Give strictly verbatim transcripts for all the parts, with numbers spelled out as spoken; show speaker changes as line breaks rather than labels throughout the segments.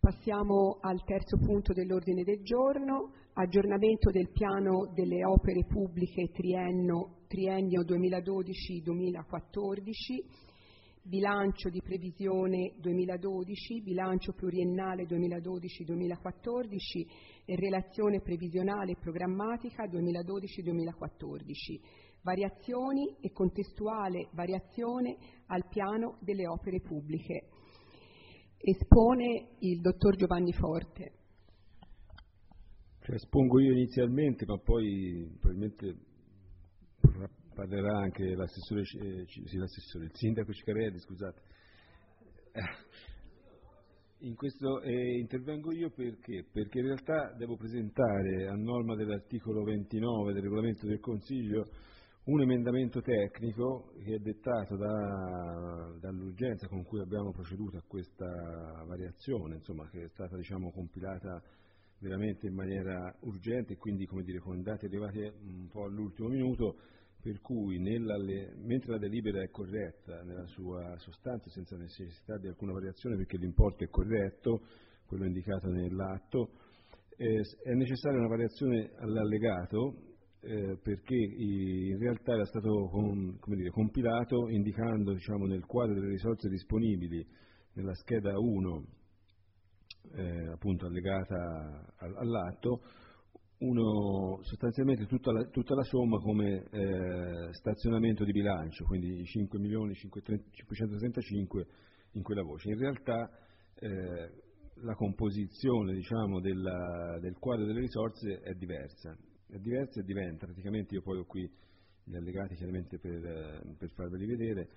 Passiamo al terzo punto dell'ordine del giorno, aggiornamento del piano delle opere pubbliche triennio, triennio duemiladodici duemilaquattordici, bilancio di previsione duemiladodici, bilancio pluriennale duemiladodici duemilaquattordici e relazione previsionale e programmatica duemiladodici duemilaquattordici, variazioni e contestuale variazione al piano delle opere pubbliche. Espone il dottor Giovanni Forte.
Cioè, espongo io inizialmente, ma poi probabilmente parlerà anche l'assessore, eh, sì, l'assessore, il sindaco Ciccarelli, scusate. In questo eh, intervengo io perché? Perché in realtà devo presentare, a norma dell'articolo ventinove del regolamento del Consiglio, un emendamento tecnico che è dettato da, dall'urgenza con cui abbiamo proceduto a questa variazione, insomma, che è stata, diciamo, compilata veramente in maniera urgente e quindi, come dire, con dati arrivati un po' all'ultimo minuto, per cui nella, le, mentre la delibera è corretta nella sua sostanza, senza necessità di alcuna variazione perché l'importo è corretto, quello indicato nell'atto, eh, è necessaria una variazione all'allegato, Eh, perché in realtà era stato com, come dire, compilato indicando, diciamo, nel quadro delle risorse disponibili nella scheda uno, eh, appunto allegata all'atto, uno, sostanzialmente tutta la, tutta la somma come eh, stazionamento di bilancio, quindi cinque milioni cinquecentotrentacinque in quella voce. In realtà eh, la composizione, diciamo, della, del quadro delle risorse è diversa. È diversa e diventa, praticamente io poi ho qui gli allegati chiaramente per, eh, per farveli vedere,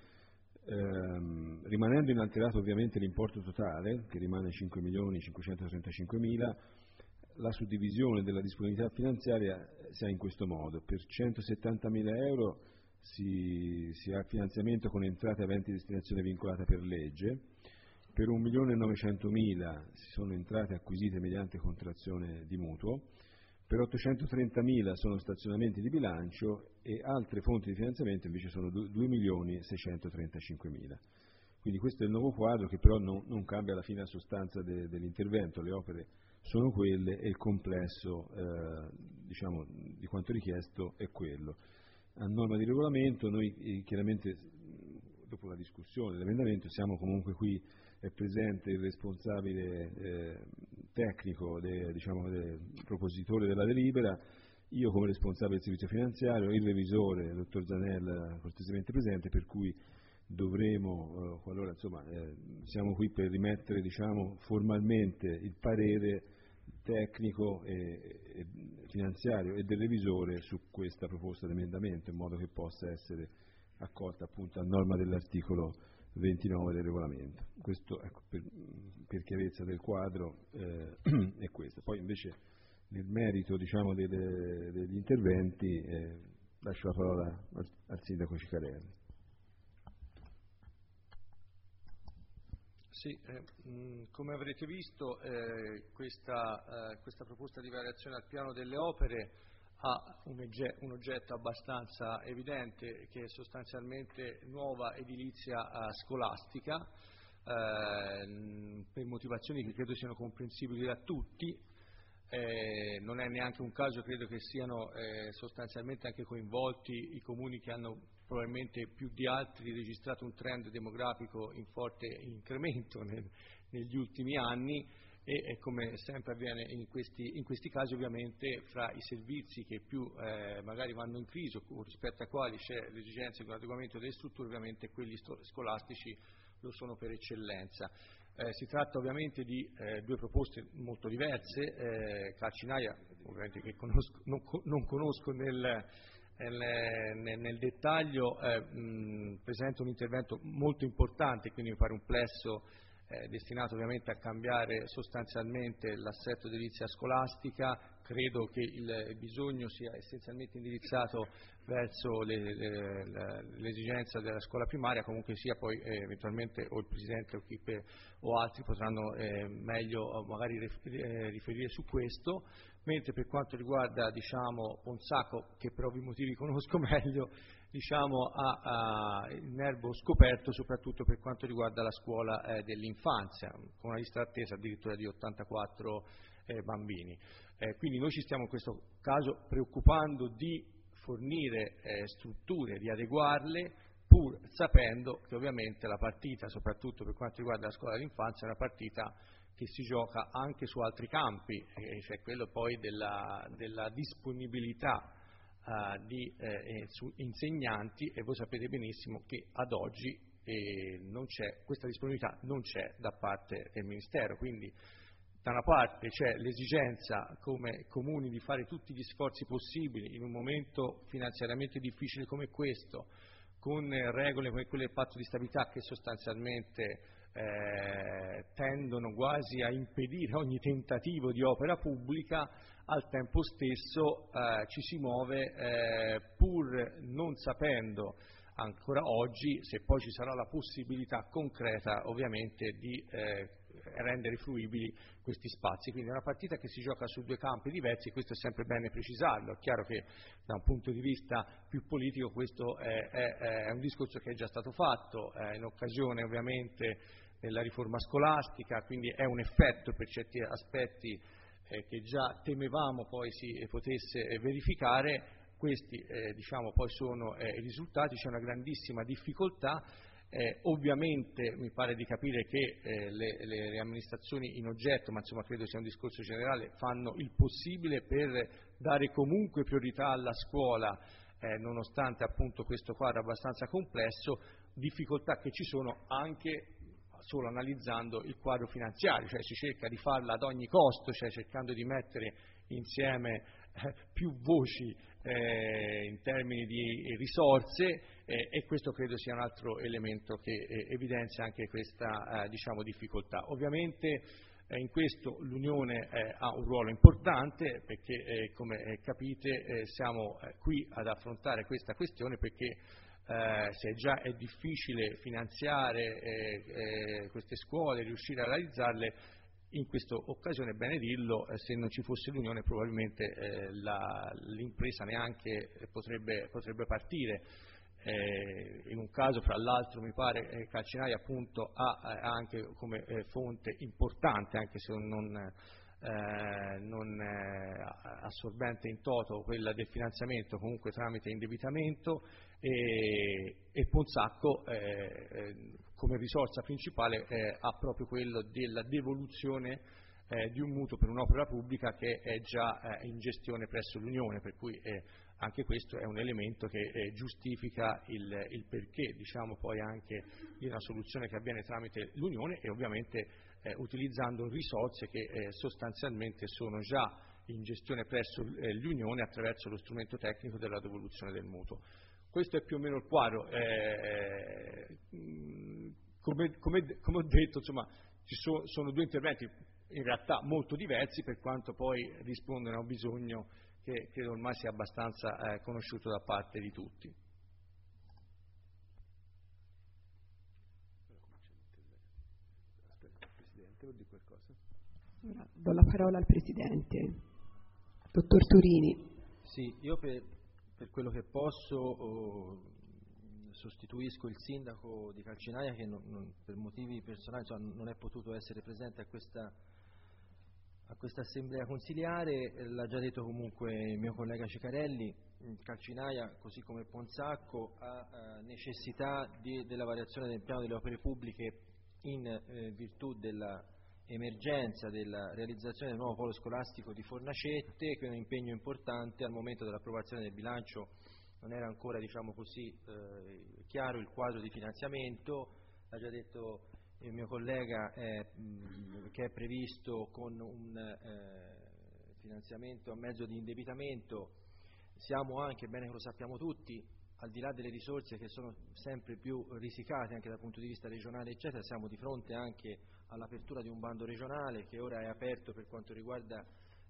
ehm, rimanendo inalterato ovviamente l'importo totale, che rimane cinque milioni cinquecentotrentacinquemila, la suddivisione della disponibilità finanziaria si ha in questo modo: per centosettantamila euro si, si ha finanziamento con entrate aventi destinazione vincolata per legge, per un milione e novecentomila si sono entrate acquisite mediante contrazione di mutuo, per ottocentotrentamila sono stazionamenti di bilancio e altre fonti di finanziamento invece sono due milioni seicentotrentacinquemila. Quindi questo è il nuovo quadro, che però non, non cambia alla fine la sostanza de, dell'intervento, le opere sono quelle e il complesso eh, diciamo, di quanto richiesto è quello. A norma di regolamento noi eh, chiaramente dopo la discussione dell'emendamento siamo comunque qui, è presente il responsabile eh, tecnico, de, diciamo, del propositore della delibera, io come responsabile del servizio finanziario, il revisore, il dottor Zanella, cortesemente presente, per cui dovremo, eh, qualora insomma, eh, siamo qui per rimettere, diciamo, formalmente il parere tecnico e, e finanziario e del revisore su questa proposta di emendamento, in modo che possa essere accolta appunto a norma dell'articolo ventinove del regolamento. Questo, ecco, per, per chiarezza del quadro eh, è questo. Poi invece nel merito, diciamo, delle, degli interventi eh, lascio la parola al, al sindaco Ciccarelli.
Sì, eh, mh, come avrete visto eh, questa, eh, questa proposta di variazione al piano delle opere ha un, oggetto, un oggetto abbastanza evidente, che è sostanzialmente nuova edilizia uh, scolastica, eh, per motivazioni che credo siano comprensibili da tutti. Eh, non è neanche un caso, credo che siano eh, sostanzialmente anche coinvolti i comuni che hanno probabilmente più di altri registrato un trend demografico in forte incremento nel, negli ultimi anni. E, e come sempre avviene in questi, in questi casi, ovviamente fra i servizi che più eh, magari vanno in crisi o rispetto ai quali c'è l'esigenza di un adeguamento delle strutture, ovviamente quelli scolastici lo sono per eccellenza. Eh, si tratta ovviamente di eh, due proposte molto diverse. eh, Calcinaia, ovviamente che conosco, non, non conosco nel, nel, nel, nel dettaglio, eh, mh, presenta un intervento molto importante, quindi mi pare un plesso Eh, destinato ovviamente a cambiare sostanzialmente l'assetto edilizia scolastica, credo che il bisogno sia essenzialmente indirizzato verso le, le, l'esigenza della scuola primaria, comunque sia poi eh, eventualmente o il Presidente o, chi per, o altri potranno eh, meglio magari riferire su questo, mentre per quanto riguarda diciamo, Ponzacco, che per ovvi motivi conosco meglio, diciamo, ha, ha il nervo scoperto soprattutto per quanto riguarda la scuola eh, dell'infanzia, con una lista d'attesa addirittura di ottantaquattro eh, bambini. Eh, quindi noi ci stiamo in questo caso preoccupando di fornire eh, strutture, di adeguarle, pur sapendo che ovviamente la partita, soprattutto per quanto riguarda la scuola dell'infanzia, è una partita che si gioca anche su altri campi, eh, cioè quello poi della, della disponibilità Uh, di eh, su insegnanti, e voi sapete benissimo che ad oggi eh, non c'è, questa disponibilità non c'è da parte del Ministero, quindi da una parte c'è l'esigenza come comuni di fare tutti gli sforzi possibili in un momento finanziariamente difficile come questo, con regole come quelle del patto di stabilità che sostanzialmente eh, tendono quasi a impedire ogni tentativo di opera pubblica. Al tempo stesso eh, ci si muove eh, pur non sapendo ancora oggi se poi ci sarà la possibilità concreta ovviamente di eh, rendere fruibili questi spazi. Quindi è una partita che si gioca su due campi diversi, e questo è sempre bene precisarlo. È chiaro che da un punto di vista più politico questo è, è, è un discorso che è già stato fatto eh, in occasione ovviamente della riforma scolastica, quindi è un effetto per certi aspetti eh, che già temevamo poi si potesse eh, verificare. Questi eh, diciamo, poi sono eh, i risultati, c'è una grandissima difficoltà. Eh, ovviamente mi pare di capire che eh, le, le, le amministrazioni in oggetto, ma insomma credo sia un discorso generale, fanno il possibile per dare comunque priorità alla scuola, eh, nonostante appunto questo quadro abbastanza complesso, difficoltà che ci sono anche solo analizzando il quadro finanziario, cioè si cerca di farla ad ogni costo, cioè cercando di mettere insieme eh, più voci eh, in termini di risorse eh, e questo credo sia un altro elemento che eh, evidenzia anche questa eh, diciamo, difficoltà. Ovviamente eh, in questo l'Unione eh, ha un ruolo importante perché eh, come eh, capite eh, siamo eh, qui ad affrontare questa questione perché Eh, se già è difficile finanziare eh, eh, queste scuole, riuscire a realizzarle, in questa occasione, è bene dirlo, eh, se non ci fosse l'Unione probabilmente eh, la, l'impresa neanche potrebbe, potrebbe partire. Eh, in un caso, fra l'altro, mi pare eh, Calcinai appunto ha, ha anche come eh, fonte importante, anche se non... Eh, non eh, assorbente in toto quella del finanziamento, comunque tramite indebitamento, e, e Ponzacco eh, eh, come risorsa principale eh, ha proprio quello della devoluzione eh, di un mutuo per un'opera pubblica che è già eh, in gestione presso l'Unione, per cui eh, anche questo è un elemento che eh, giustifica il, il perché, diciamo, poi anche di una soluzione che avviene tramite l'Unione e ovviamente eh, utilizzando risorse che eh, sostanzialmente sono già in gestione presso eh, l'Unione attraverso lo strumento tecnico della devoluzione del mutuo. Questo è più o meno il quadro. Eh, come, come, come ho detto, insomma, ci so, sono due interventi in realtà molto diversi, per quanto poi rispondono a un bisogno che credo ormai sia abbastanza eh, conosciuto da parte di tutti.
Presidente, vuol dire qualcosa?
Ora do la parola al Presidente, Dottor Turini.
Sì, io per, per quello che posso oh, sostituisco il Sindaco di Calcinaia che non, non, per motivi personali cioè, non è potuto essere presente a questa A questa assemblea consiliare. L'ha già detto comunque il mio collega Ciccarelli, Calcinaia, così come Ponzacco, ha eh, necessità di, della variazione del piano delle opere pubbliche in eh, virtù dell'emergenza della realizzazione del nuovo polo scolastico di Fornacette, che è un impegno importante. Al momento dell'approvazione del bilancio non era ancora, diciamo così, eh, chiaro il quadro di finanziamento. Ha già detto il mio collega eh, mh, che è previsto con un eh, finanziamento a mezzo di indebitamento. Siamo anche, bene che lo sappiamo tutti, al di là delle risorse che sono sempre più risicate anche dal punto di vista regionale eccetera, siamo di fronte anche all'apertura di un bando regionale che ora è aperto per quanto riguarda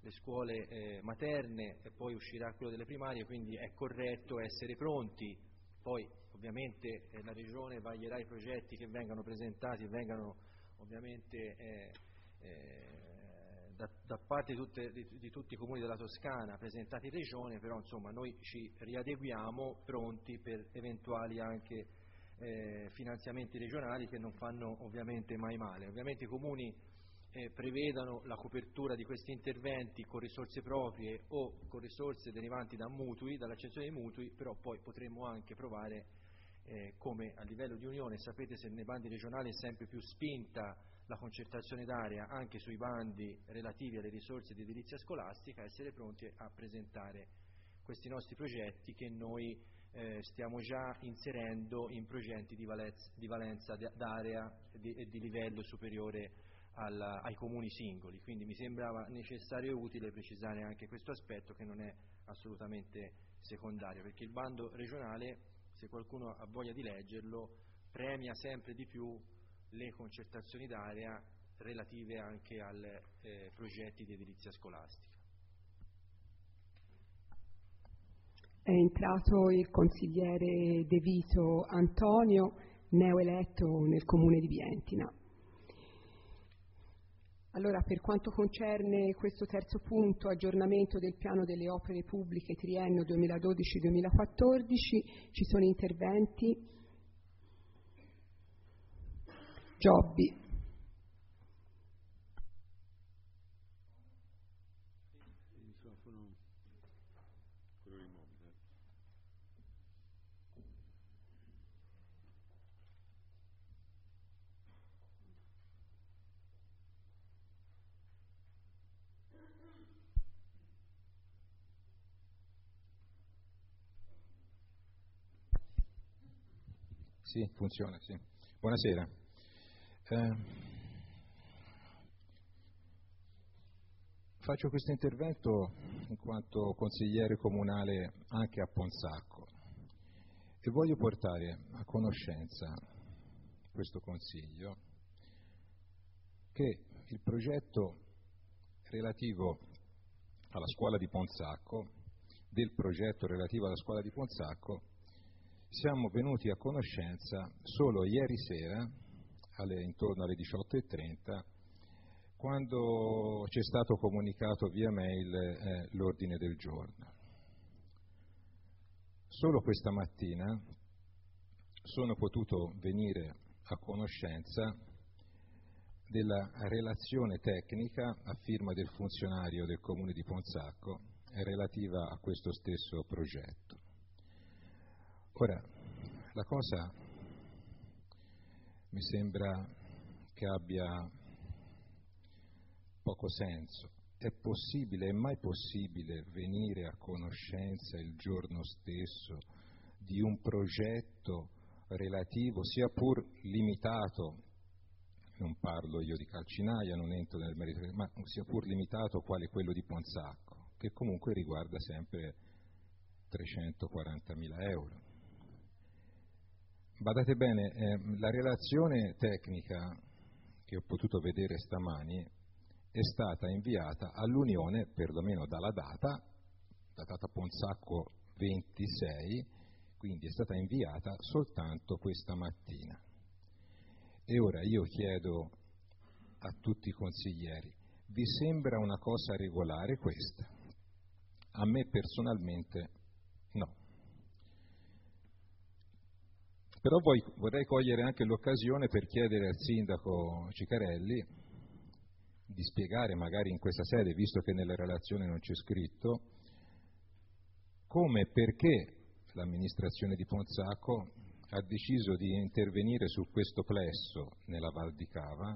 le scuole eh, materne e poi uscirà quello delle primarie, quindi è corretto essere pronti. Poi ovviamente eh, la Regione vaglierà i progetti che vengano presentati e vengano ovviamente eh, eh, da, da parte di, tutte, di, di tutti i comuni della Toscana presentati in Regione, però insomma noi ci riadeguiamo pronti per eventuali anche eh, finanziamenti regionali che non fanno ovviamente mai male. Ovviamente i comuni eh, prevedano la copertura di questi interventi con risorse proprie o con risorse derivanti da mutui, dall'accensione dei mutui, però poi potremmo anche provare eh, come a livello di Unione, sapete se nei bandi regionali è sempre più spinta la concertazione d'area anche sui bandi relativi alle risorse di edilizia scolastica, essere pronti a presentare questi nostri progetti che noi eh, stiamo già inserendo in progetti di, valenza, di valenza d'area e di, di livello superiore alla, ai comuni singoli. Quindi mi sembrava necessario e utile precisare anche questo aspetto, che non è assolutamente secondario, perché il bando regionale, se qualcuno ha voglia di leggerlo, premia sempre di più le concertazioni d'area relative anche ai eh, progetti di edilizia scolastica.
È entrato il consigliere De Vito Antonio, neoeletto nel comune di Vientina. Allora, per quanto concerne questo terzo punto, aggiornamento del piano delle opere pubbliche triennio duemiladodici duemilaquattordici, ci sono interventi. Giobbi.
Sì, funziona, sì. Buonasera. Eh, faccio questo intervento in quanto consigliere comunale anche a Ponsacco e voglio portare a conoscenza questo Consiglio che il progetto relativo alla scuola di Ponsacco, del progetto relativo alla scuola di Ponsacco, siamo venuti a conoscenza solo ieri sera, alle, intorno alle diciotto e trenta, quando ci è stato comunicato via mail eh, l'ordine del giorno. Solo questa mattina sono potuto venire a conoscenza della relazione tecnica a firma del funzionario del Comune di Ponsacco relativa a questo stesso progetto. Ora, la cosa mi sembra che abbia poco senso. È possibile, è mai possibile venire a conoscenza il giorno stesso di un progetto relativo, sia pur limitato, non parlo io di Calcinaia, non entro nel merito, ma sia pur limitato quale quello di Ponsacco, che comunque riguarda sempre trecentoquarantamila euro. Badate bene, eh, la relazione tecnica che ho potuto vedere stamani è stata inviata all'Unione, perlomeno dalla data, la data Ponsacco ventisei, quindi è stata inviata soltanto questa mattina. E ora io chiedo a tutti i consiglieri, vi sembra una cosa regolare questa? A me personalmente no. Però poi vorrei cogliere anche l'occasione per chiedere al sindaco Cicarelli di spiegare magari in questa sede, visto che nella relazione non c'è scritto, come e perché l'amministrazione di Ponsacco ha deciso di intervenire su questo plesso nella Val di Cava,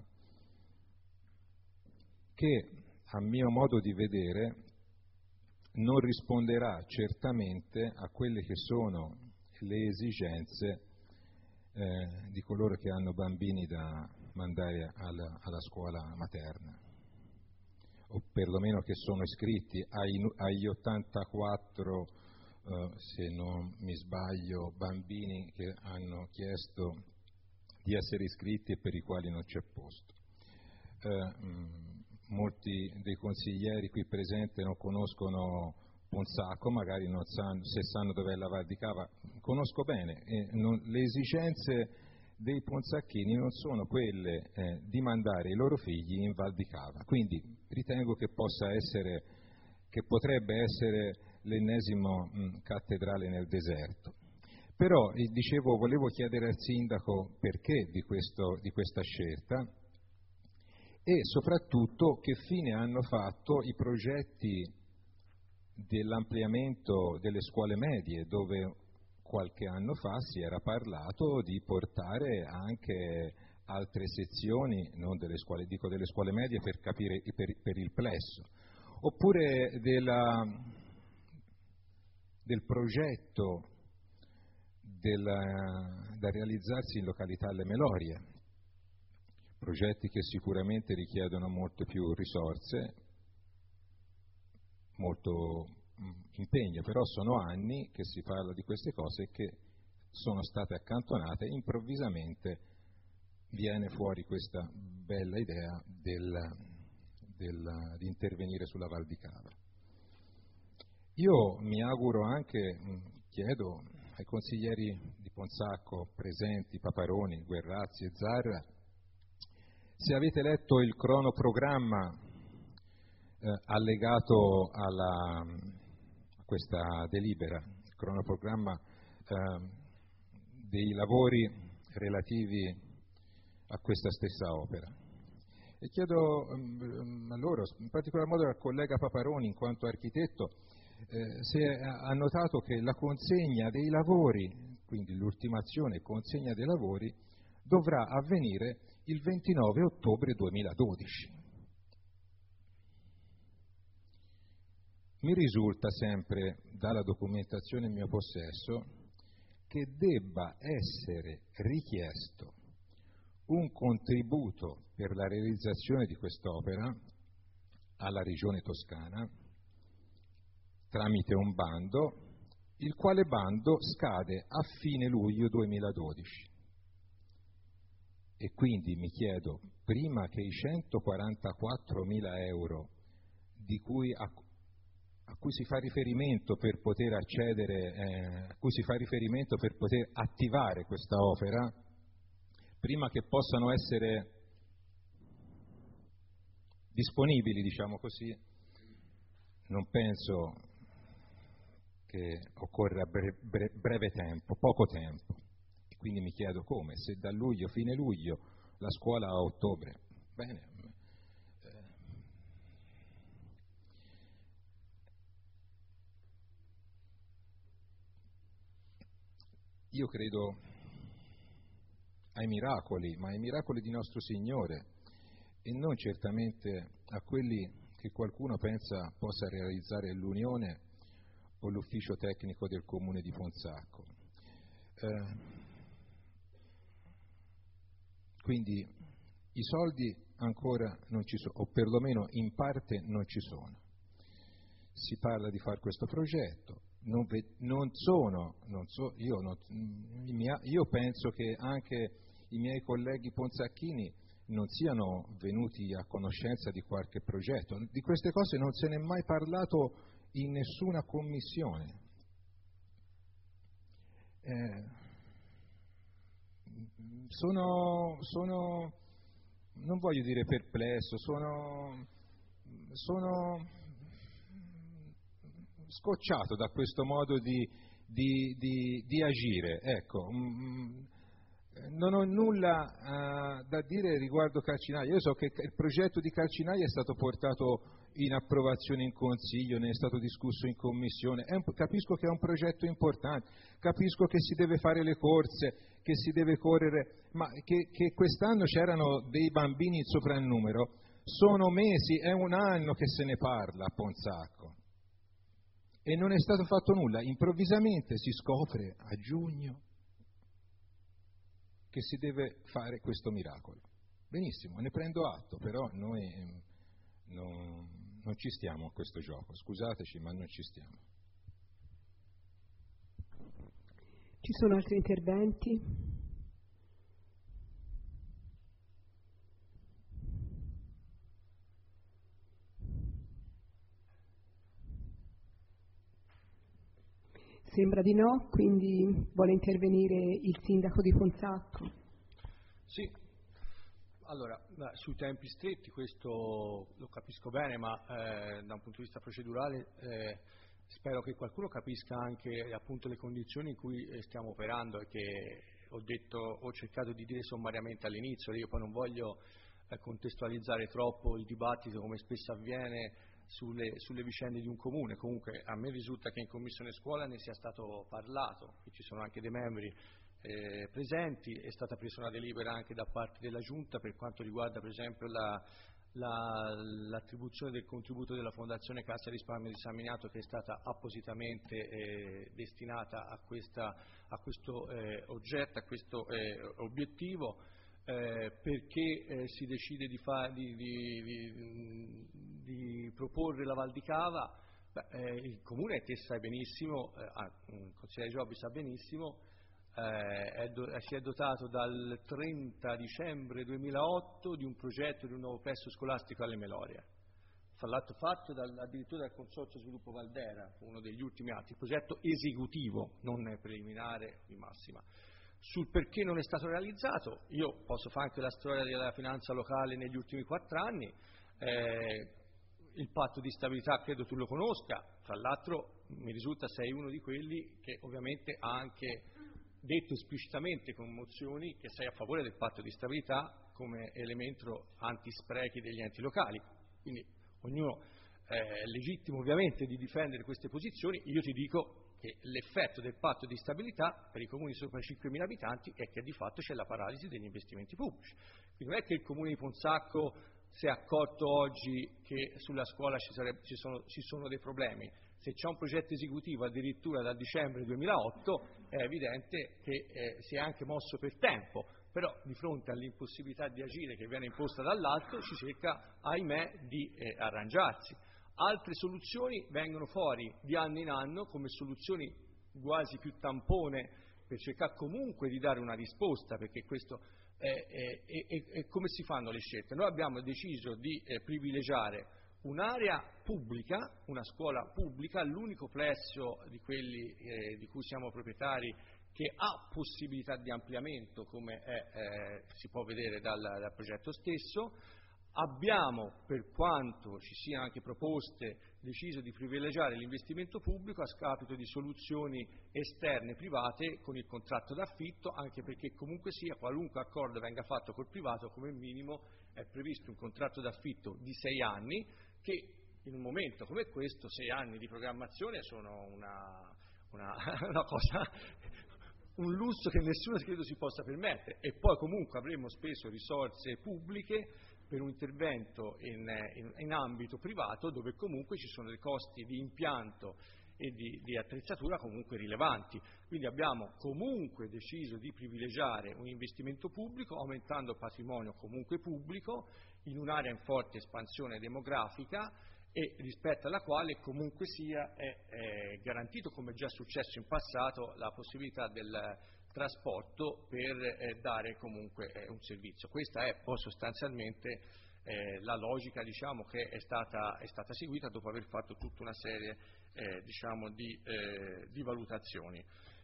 che a mio modo di vedere non risponderà certamente a quelle che sono le esigenze eh, di coloro che hanno bambini da mandare alla, alla scuola materna, o perlomeno che sono iscritti ai, agli ottantaquattro, eh, se non mi sbaglio, bambini che hanno chiesto di essere iscritti e per i quali non c'è posto. Eh, mh, molti dei consiglieri qui presenti non conoscono Ponzacco, magari non sanno, se sanno dov'è la Val di Cava, conosco bene, e non, le esigenze dei ponzacchini non sono quelle eh, di mandare i loro figli in Val di Cava, quindi ritengo che possa essere, che potrebbe essere l'ennesimo mh, cattedrale nel deserto. Però, eh, dicevo, volevo chiedere al sindaco perché di, questo, di questa scelta e soprattutto che fine hanno fatto i progetti dell'ampliamento delle scuole medie, dove qualche anno fa si era parlato di portare anche altre sezioni, non delle scuole, dico delle scuole medie per capire per, per il plesso, oppure della, del progetto della, da realizzarsi in località alle Melorie, progetti che sicuramente richiedono molte più risorse, molto impegno, però sono anni che si parla di queste cose e che sono state accantonate, improvvisamente viene fuori questa bella idea del, del, di intervenire sulla Val di Cava. Io mi auguro anche, chiedo ai consiglieri di Ponzacco presenti, Paparoni, Guerrazzi e Zarra, se avete letto il cronoprogramma Eh, allegato alla, a questa delibera, il cronoprogramma eh, dei lavori relativi a questa stessa opera. E chiedo um, a loro, in particolar modo al collega Paparoni, in quanto architetto, eh, se ha notato che la consegna dei lavori, quindi l'ultimazione e consegna dei lavori, dovrà avvenire il ventinove ottobre duemiladodici. Mi risulta sempre dalla documentazione in mio possesso che debba essere richiesto un contributo per la realizzazione di quest'opera alla Regione Toscana tramite un bando, il quale bando scade a fine luglio duemiladodici. E quindi mi chiedo, prima che i centoquarantaquattromila euro di cui a a cui si fa riferimento per poter accedere, eh, a cui si fa riferimento per poter attivare questa opera, prima che possano essere disponibili, diciamo così, non penso che occorra bre- bre- breve tempo, poco tempo. E quindi mi chiedo come, se da luglio, fine luglio, la scuola a ottobre, bene. Io credo ai miracoli, ma ai miracoli di nostro Signore e non certamente a quelli che qualcuno pensa possa realizzare l'Unione o l'ufficio tecnico del Comune di Ponzacco. Eh, quindi i soldi ancora non ci sono, o perlomeno in parte non ci sono. Si parla di fare questo progetto. Non, ve, non sono, non so, io, non, io penso che anche i miei colleghi ponzacchini non siano venuti a conoscenza di qualche progetto. Di queste cose non se n'è mai parlato in nessuna commissione. Eh, sono, sono, non voglio dire perplesso, sono, sono scocciato da questo modo di, di, di, di agire. Ecco, mh, non ho nulla uh, da dire riguardo Calcinaia. Io so che il progetto di Calcinaia è stato portato in approvazione in Consiglio, ne è stato discusso in Commissione. È un, capisco che è un progetto importante, capisco che si deve fare le corse, che si deve correre, ma che, che quest'anno c'erano dei bambini in soprannumero. Sono mesi, è un anno che se ne parla a Ponzacco. E non è stato fatto nulla. Improvvisamente si scopre a giugno che si deve fare questo miracolo. Benissimo, ne prendo atto, però noi eh, non, non ci stiamo a questo gioco. Scusateci, ma non ci stiamo.
Ci sono altri interventi? Sembra di no, quindi vuole intervenire il sindaco di Fonsacco.
Sì, allora, sui tempi stretti questo lo capisco bene, ma eh, da un punto di vista procedurale eh, spero che qualcuno capisca anche appunto le condizioni in cui stiamo operando e che ho detto, ho cercato di dire sommariamente all'inizio. Io poi non voglio eh, contestualizzare troppo il dibattito, come spesso avviene, sulle, sulle vicende di un comune. Comunque a me risulta che in Commissione Scuola ne sia stato parlato, che ci sono anche dei membri eh, presenti, è stata presa una delibera anche da parte della Giunta per quanto riguarda per esempio la, la, l'attribuzione del contributo della Fondazione Cassa Risparmio di San Miniato, che è stata appositamente eh, destinata a, questa, a questo eh, oggetto, a questo eh, obiettivo. Eh, perché eh, si decide di, fa, di, di, di, di proporre la Val di Cava? Beh, eh, il Comune, te sai benissimo, eh, il consigliere Giobbi sa benissimo, eh, è do, si è dotato dal trenta dicembre duemilaotto di un progetto di un nuovo plesso scolastico alle Melorie, fra l'altro fatto dal, addirittura dal Consorzio Sviluppo Valdera, uno degli ultimi atti, progetto esecutivo, non preliminare di massima. Sul perché non è stato realizzato, io posso fare anche la storia della finanza locale negli ultimi quattro anni, eh, il patto di stabilità credo tu lo conosca, tra l'altro mi risulta sei uno di quelli che ovviamente ha anche detto esplicitamente con mozioni che sei a favore del patto di stabilità come elemento antisprechi degli enti locali, quindi ognuno eh, è legittimo ovviamente di difendere queste posizioni. Io ti dico che l'effetto del patto di stabilità per i comuni sopra i cinquemila abitanti è che di fatto c'è la paralisi degli investimenti pubblici. Quindi non è che il comune di Fonsacco si è accorto oggi che sulla scuola ci, sarebbe, ci, sono, ci sono dei problemi. Se c'è un progetto esecutivo addirittura dal dicembre duemilaotto è evidente che eh, si è anche mosso per tempo, però di fronte all'impossibilità di agire che viene imposta dall'alto ci cerca, ahimè, di eh, arrangiarsi. Altre soluzioni vengono fuori di anno in anno come soluzioni quasi più tampone per cercare comunque di dare una risposta, perché questo è, è, è, è come si fanno le scelte. Noi abbiamo deciso di eh, privilegiare un'area pubblica, una scuola pubblica, l'unico plesso di quelli eh, di cui siamo proprietari che ha possibilità di ampliamento, come è, eh, si può vedere dal, dal progetto stesso. Abbiamo, per quanto ci siano anche proposte, deciso di privilegiare l'investimento pubblico a scapito di soluzioni esterne private con il contratto d'affitto, anche perché comunque sia, qualunque accordo venga fatto col privato, come minimo è previsto un contratto d'affitto di sei anni, che in un momento come questo, sei anni di programmazione sono una, una, una cosa, un lusso che nessuno credo si possa permettere, e poi comunque avremo speso risorse pubbliche per un intervento in, in, in ambito privato, dove comunque ci sono dei costi di impianto e di, di attrezzatura comunque rilevanti. Quindi abbiamo comunque deciso di privilegiare un investimento pubblico, aumentando il patrimonio comunque pubblico, in un'area in forte espansione demografica e rispetto alla quale comunque sia è, è garantito, come è già successo in passato, la possibilità del trasporto per eh, dare comunque eh, un servizio. Questa è poi sostanzialmente eh, la logica, diciamo, che è stata, è stata seguita dopo aver fatto tutta una serie eh, diciamo, di, eh, di valutazioni.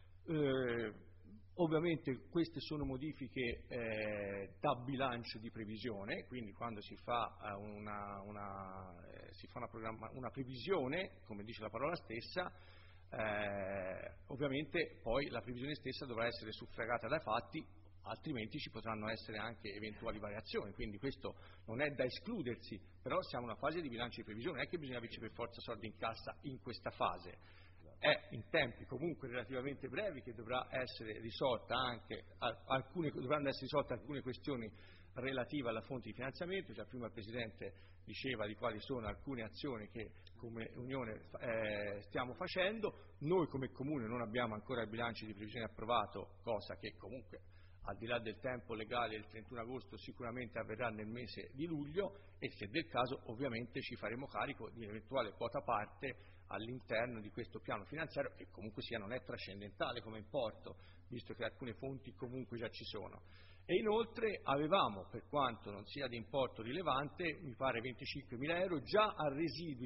Eh, ovviamente queste sono modifiche eh, da bilancio di previsione, quindi quando si fa eh, una, una, eh, si fa una, programma, una previsione, come dice la parola stessa, Eh, ovviamente poi la previsione stessa dovrà essere suffragata dai fatti, altrimenti ci potranno essere anche eventuali variazioni, quindi questo non è da escludersi, però siamo in una fase di bilancio di previsione, non è che bisogna averci per forza soldi in cassa in questa fase, è in tempi comunque relativamente brevi che dovrà essere risolta anche alcune, dovranno essere risolte alcune questioni relative alla fonte di finanziamento. Già prima il Presidente diceva di quali sono alcune azioni che come Unione eh, stiamo facendo. Noi come Comune non abbiamo ancora il bilancio di previsione approvato, cosa che comunque al di là del tempo legale il trentuno agosto sicuramente avverrà nel mese di luglio, e se del caso ovviamente ci faremo carico di un'eventuale quota parte all'interno di questo piano finanziario, che comunque sia non è trascendentale come importo, visto che alcune fonti comunque già ci sono. E inoltre avevamo, per quanto non sia di importo rilevante, mi pare venticinquemila euro già a residui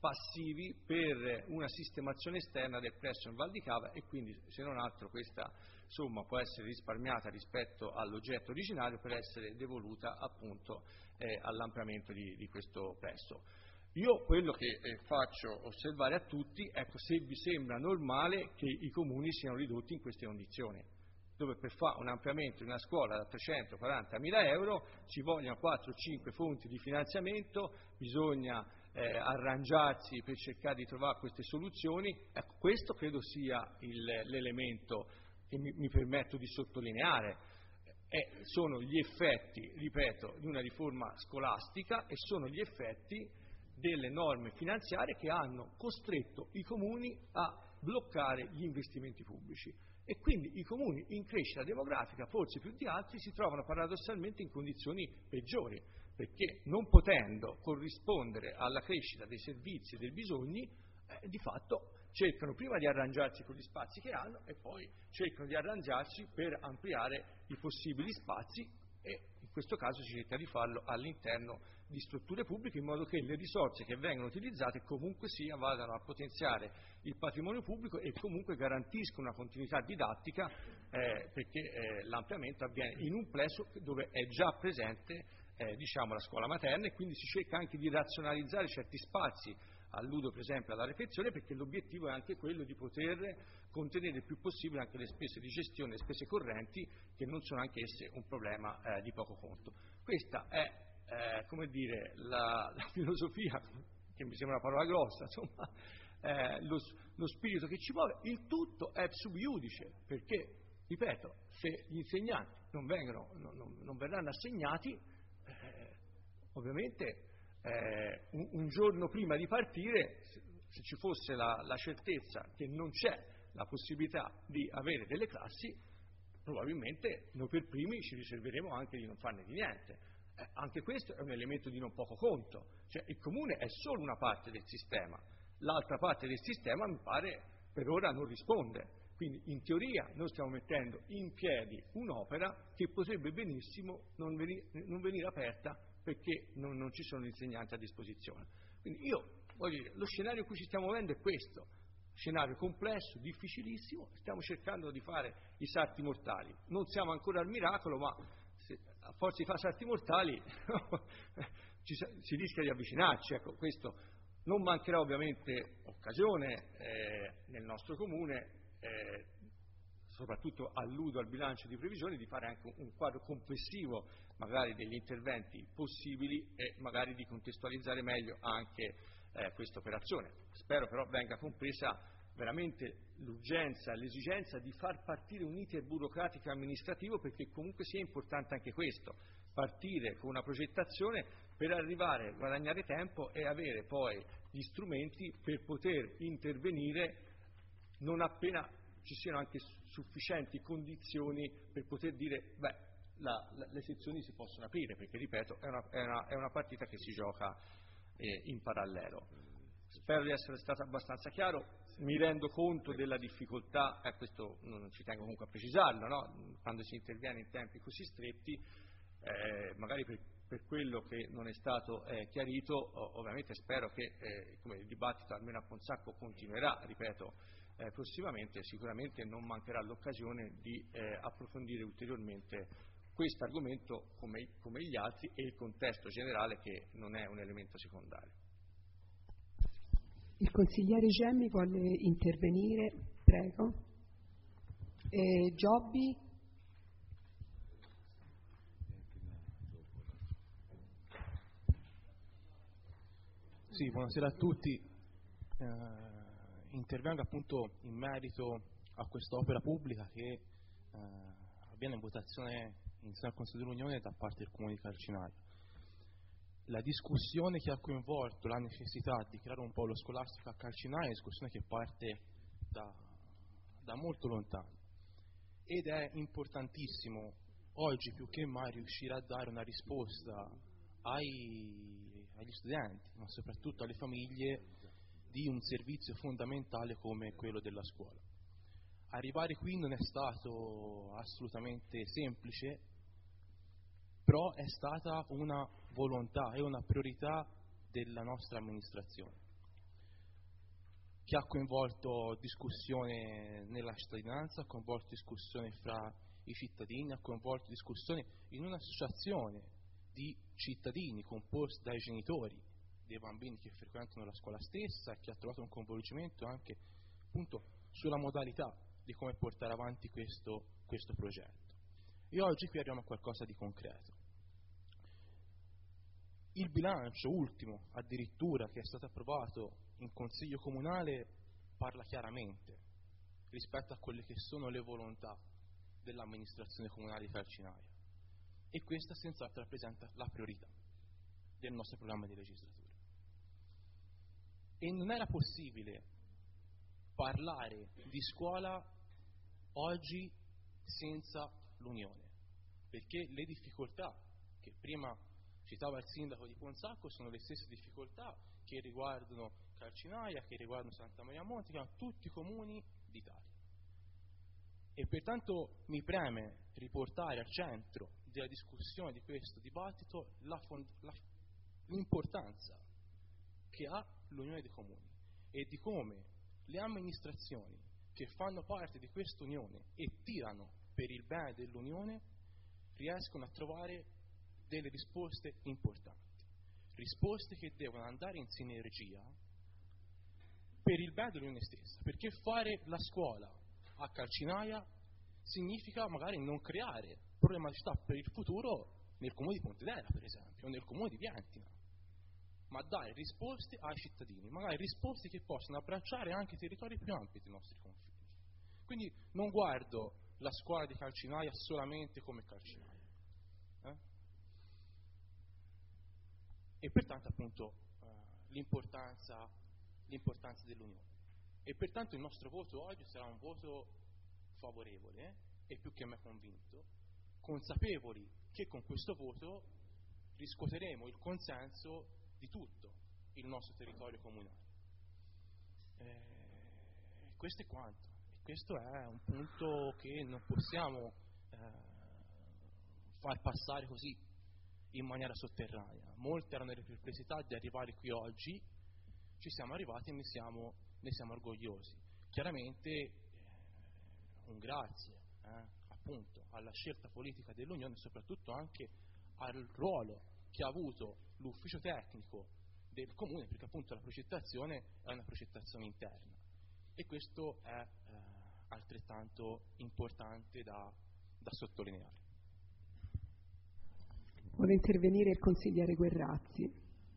passivi per una sistemazione esterna del plesso in Val di Cava, e quindi se non altro questa somma può essere risparmiata rispetto all'oggetto originario per essere devoluta appunto eh, all'ampliamento di, di questo plesso. Io quello che eh, faccio osservare a tutti, ecco, se vi sembra normale che i comuni siano ridotti in queste condizioni, dove per fare un ampliamento di una scuola da trecentoquarantamila euro ci vogliono quattro o cinque fonti di finanziamento, bisogna eh, arrangiarsi per cercare di trovare queste soluzioni. Ecco, questo credo sia il, l'elemento che mi, mi permetto di sottolineare. Eh, sono gli effetti, ripeto, di una riforma scolastica e sono gli effetti delle norme finanziarie che hanno costretto i comuni a bloccare gli investimenti pubblici, e quindi i comuni in crescita demografica, forse più di altri, si trovano paradossalmente in condizioni peggiori, perché non potendo corrispondere alla crescita dei servizi e dei bisogni, eh, di fatto cercano prima di arrangiarsi con gli spazi che hanno e poi cercano di arrangiarsi per ampliare i possibili spazi, e in questo caso si cerca di farlo all'interno di strutture pubbliche, in modo che le risorse che vengono utilizzate comunque sia vadano a potenziare il patrimonio pubblico e comunque garantiscono una continuità didattica, eh, perché eh, l'ampliamento avviene in un plesso dove è già presente eh, diciamo, la scuola materna, e quindi si cerca anche di razionalizzare certi spazi. Alludo per esempio alla refezione, perché l'obiettivo è anche quello di poter contenere il più possibile anche le spese di gestione, le spese correnti, che non sono anche esse un problema eh, di poco conto. Questa è eh, come dire, la, la filosofia, che mi sembra una parola grossa, insomma, eh, lo, lo spirito che ci muove. Il tutto è sub iudice, perché, ripeto, se gli insegnanti non, vengono, non, non, non verranno assegnati, eh, ovviamente Eh, un, un giorno prima di partire, se, se ci fosse la, la certezza che non c'è la possibilità di avere delle classi, probabilmente noi per primi ci riserveremo anche di non farne di niente. Eh, anche questo è un elemento di non poco conto, cioè il comune è solo una parte del sistema, l'altra parte del sistema mi pare per ora non risponde, quindi in teoria noi stiamo mettendo in piedi un'opera che potrebbe benissimo non venire, non venire aperta perché non, non ci sono insegnanti a disposizione. Quindi io voglio dire, lo scenario in cui ci stiamo muovendo è questo, scenario complesso, difficilissimo, stiamo cercando di fare i salti mortali, non siamo ancora al miracolo, ma se, a forza di fare salti mortali ci, si rischia di avvicinarci, ecco, questo non mancherà ovviamente occasione eh, nel nostro comune, eh, soprattutto alludo al bilancio di previsione, di fare anche un quadro complessivo magari degli interventi possibili e magari di contestualizzare meglio anche eh, questa operazione. Spero però venga compresa veramente l'urgenza, l'esigenza di far partire un iter burocratico e amministrativo, perché comunque sia importante anche questo, partire con una progettazione per arrivare a guadagnare tempo e avere poi gli strumenti per poter intervenire non appena ci siano anche sufficienti condizioni per poter dire beh, la, la, le sezioni si possono aprire, perché ripeto è una, è una, è una partita che si gioca eh, in parallelo. Spero di essere stato abbastanza chiaro, mi rendo conto della difficoltà, e questo non ci tengo comunque a precisarlo, no? Quando si interviene in tempi così stretti, eh, magari per, per quello che non è stato eh, chiarito, ovviamente spero che eh, come il dibattito almeno a Consacco continuerà, ripeto, eh, prossimamente, sicuramente non mancherà l'occasione di eh, approfondire ulteriormente questo argomento come, come gli altri e il contesto generale, che non è un elemento secondario.
Il consigliere Gemmi vuole intervenire, prego. Eh, Giobbi.
Sì, buonasera a tutti. Eh, intervengo appunto in merito a quest'opera pubblica che eh, avviene in votazione in seno al Consiglio dell'Unione da parte del Comune di Calcinaia. La discussione che ha coinvolto la necessità di creare un polo scolastico a Calcinaia è una discussione che parte da, da molto lontano, ed è importantissimo oggi più che mai riuscire a dare una risposta ai, agli studenti, ma soprattutto alle famiglie, di un servizio fondamentale come quello della scuola. Arrivare qui non è stato assolutamente semplice, però è stata una volontà e una priorità della nostra amministrazione. che ha coinvolto discussione nella cittadinanza, ha coinvolto discussione fra i cittadini, ha coinvolto discussione in un'associazione di cittadini composta dai genitori dei bambini che frequentano la scuola stessa e che ha trovato un coinvolgimento anche appunto sulla modalità di come portare avanti questo, questo progetto. E oggi qui arriviamo a qualcosa di concreto. Il bilancio ultimo, addirittura, che è stato approvato in Consiglio Comunale, parla chiaramente rispetto a quelle che sono le volontà dell'amministrazione comunale di Calcinaia. E questa senz'altro rappresenta la priorità del nostro programma di legislatura. E non era possibile parlare di scuola oggi senza l'Unione, perché le difficoltà che prima citava il sindaco di Ponzacco sono le stesse difficoltà che riguardano Calcinaia, che riguardano Santa Maria Monte, che hanno tutti i comuni d'Italia. E pertanto mi preme riportare al centro della discussione di questo dibattito la fond- la, l'importanza che ha l'Unione dei Comuni e di come le amministrazioni che fanno parte di questa Unione e tirano per il bene dell'Unione riescono a trovare delle risposte importanti, risposte che devono andare in sinergia per il bene dell'Unione stessa, perché fare la scuola a Calcinaia significa magari non creare problematicità per il futuro nel comune di Pontedera, per esempio, o nel comune di Vientina, ma dare risposte ai cittadini, magari risposte che possono abbracciare anche i territori più ampi dei nostri confini. Quindi non guardo la scuola di Calcinaia solamente come Calcinaia. Eh? E pertanto appunto eh, l'importanza, l'importanza dell'Unione. E pertanto il nostro voto oggi sarà un voto favorevole eh, e più che mai convinto, consapevoli che con questo voto riscuoteremo il consenso di tutto il nostro territorio comunale. Eh, questo è quanto. E questo è un punto che non possiamo eh, far passare così in maniera sotterranea. Molte erano le perplessità di arrivare qui oggi, ci siamo arrivati e ne siamo, ne siamo orgogliosi. Chiaramente eh, un grazie eh, appunto alla scelta politica dell'Unione e soprattutto anche al ruolo che ha avuto l'ufficio tecnico del Comune, perché appunto la progettazione è una progettazione interna e questo è eh, altrettanto importante da, da sottolineare.
Vuole intervenire il consigliere Guerrazzi.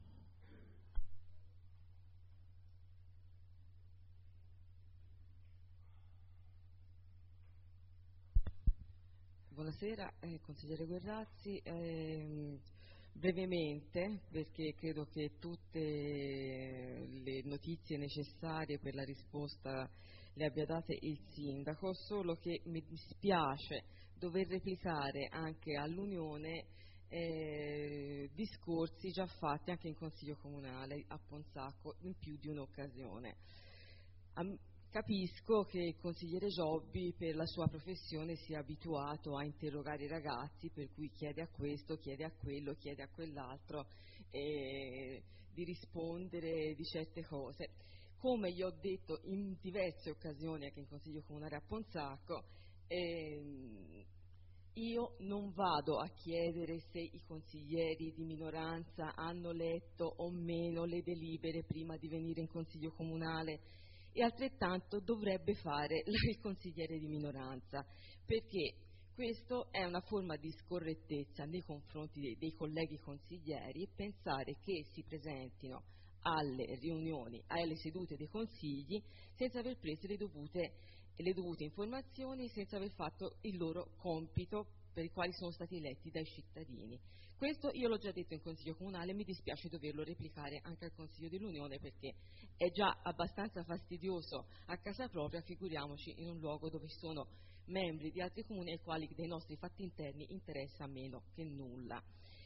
Buonasera, eh, consigliere Guerrazzi. Eh, brevemente, perché credo che tutte le notizie necessarie per la risposta le abbia date il sindaco, solo che mi dispiace dover replicare anche all'Unione eh, discorsi già fatti anche in Consiglio Comunale a Ponzacco in più di un'occasione. Am- Capisco che il consigliere Giobbi per la sua professione sia abituato a interrogare i ragazzi, per cui chiede a questo, chiede a quello, chiede a quell'altro eh, di rispondere di certe cose. Come gli ho detto in diverse occasioni anche in Consiglio Comunale a Ponzacco, eh, io non vado a chiedere se i consiglieri di minoranza hanno letto o meno le delibere prima di venire in Consiglio Comunale, e altrettanto dovrebbe fare il consigliere di minoranza, perché questo è una forma di scorrettezza nei confronti dei, dei colleghi consiglieri, pensare che si presentino alle riunioni, alle sedute dei consigli senza aver preso le dovute, le dovute informazioni, senza aver fatto il loro compito per i quali sono stati eletti dai cittadini. Questo io l'ho già detto in Consiglio Comunale, mi dispiace doverlo replicare anche al Consiglio dell'Unione, perché è già abbastanza fastidioso a casa propria, figuriamoci in un luogo dove ci sono membri di altri comuni ai quali dei nostri fatti interni interessa meno che nulla.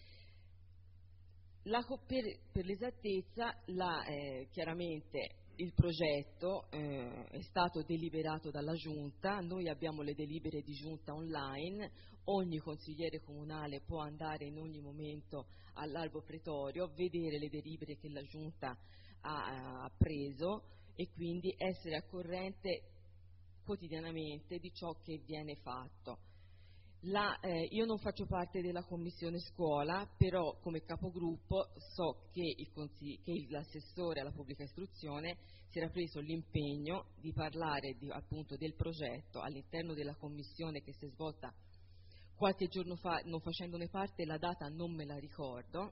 La, per, per l'esattezza, la, eh, chiaramente il progetto eh, è stato deliberato dalla Giunta, noi abbiamo le delibere di Giunta online, ogni consigliere comunale può andare in ogni momento all'albo pretorio, vedere le delibere che la Giunta ha, ha preso e quindi essere al corrente quotidianamente di ciò che viene fatto. La, eh, io non faccio parte della commissione scuola, però come capogruppo so che, il consigli- che l'assessore alla pubblica istruzione si era preso l'impegno di parlare di, appunto del progetto all'interno della commissione che si è svolta qualche giorno fa, non facendone parte, la data non me la ricordo.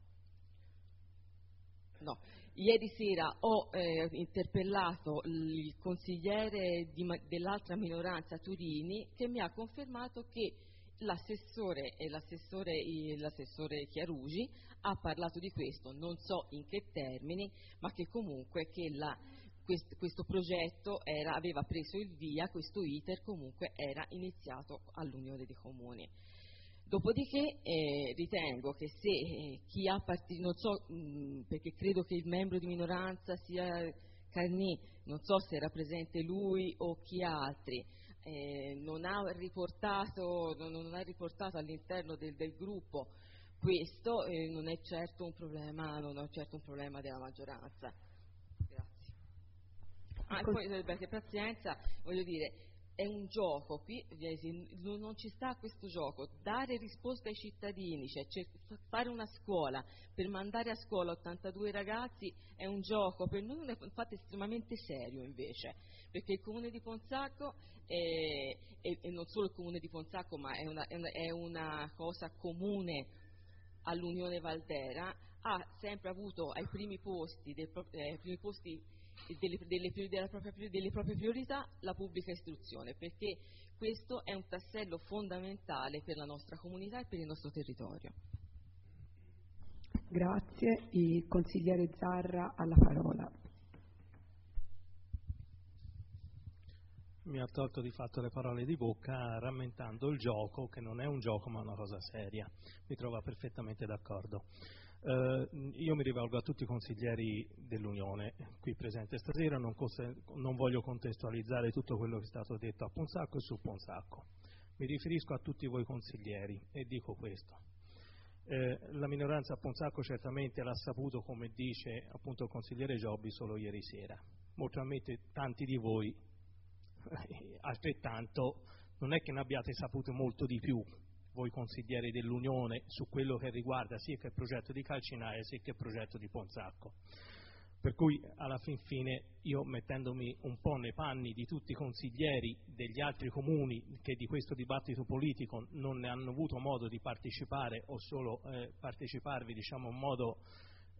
No, ieri sera ho eh, interpellato il consigliere di, dell'altra minoranza Turini, che mi ha confermato che l'assessore e l'assessore, l'assessore Chiarugi ha parlato di questo, non so in che termini, ma che comunque che la, quest, questo progetto era, aveva preso il via, questo iter comunque era iniziato all'Unione dei Comuni. Dopodiché eh, ritengo che se eh, chi ha partito, non so, mh, perché credo che il membro di minoranza sia Carnì, non so se era presente lui o chi altri, eh, non ha riportato, non, non ha riportato all'interno del, del gruppo questo, eh, non è certo un problema, non è certo un problema della maggioranza. Grazie. Ah, e poi perché pazienza, voglio dire, è un gioco, qui non ci sta questo gioco, dare risposte ai cittadini, cioè fare una scuola per mandare a scuola ottantadue ragazzi è un gioco, per noi è infatti estremamente serio invece, perché il comune di Ponzacco, è, e, e non solo il comune di Ponzacco, ma è una, è una, è una cosa comune all'Unione Valdera, ha sempre avuto ai primi posti, dei, eh, ai primi posti Delle, delle, della propria, delle proprie priorità la pubblica istruzione, perché questo è un tassello fondamentale per la nostra comunità e per il nostro territorio.
Grazie. Il consigliere Zarra ha la parola.
Mi ha tolto di fatto le parole di bocca rammentando il gioco, che non è un gioco ma una cosa seria. Mi trova perfettamente d'accordo. Uh, io mi rivolgo a tutti i consiglieri dell'Unione qui presenti stasera, non, non voglio contestualizzare tutto quello che è stato detto a Ponzacco e su Ponzacco. Mi riferisco a tutti voi consiglieri e dico questo. Eh, la minoranza a Ponzacco certamente l'ha saputo, come dice appunto il consigliere Giobbi, solo ieri sera. Molto probabilmente tanti di voi, altrettanto, non è che ne abbiate saputo molto di più, voi consiglieri dell'Unione, su quello che riguarda sia che il progetto di Calcinaia sia che il progetto di Ponzacco. Per cui alla fin fine io, mettendomi un po' nei panni di tutti i consiglieri degli altri comuni che di questo dibattito politico non ne hanno avuto modo di partecipare o solo eh, parteciparvi diciamo in modo eh,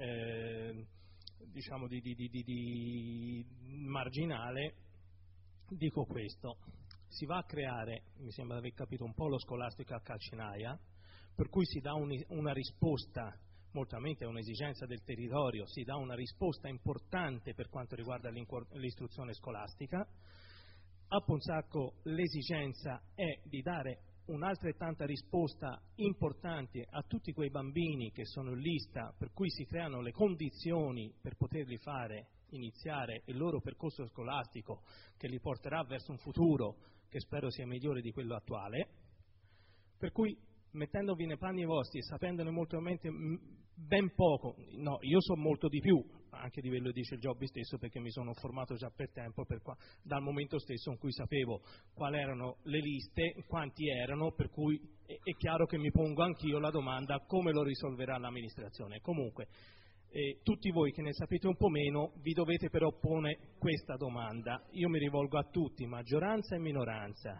eh, diciamo di, di, di, di, di marginale, dico questo. Si va a creare, mi sembra di aver capito un po' lo scolastico a Calcinaia, per cui si dà un, una risposta, moltamente a un'esigenza del territorio, si dà una risposta importante per quanto riguarda l'istruzione scolastica. A Ponzacco l'esigenza è di dare un'altrettanta risposta importante a tutti quei bambini che sono in lista, per cui si creano le condizioni per poterli fare iniziare il loro percorso scolastico che li porterà verso un futuro che spero sia migliore di quello attuale, per cui mettendovi nei panni vostri e sapendone molto ben poco, no, io so molto di più, anche di quello che dice il Giobbi stesso, perché mi sono formato già per tempo, per qua, dal momento stesso in cui sapevo quali erano le liste, quanti erano, per cui è, è chiaro che mi pongo anch'io la domanda come lo risolverà l'amministrazione. Comunque, Eh, tutti voi che ne sapete un po' meno vi dovete però porre questa domanda. Io mi rivolgo a tutti, maggioranza e minoranza.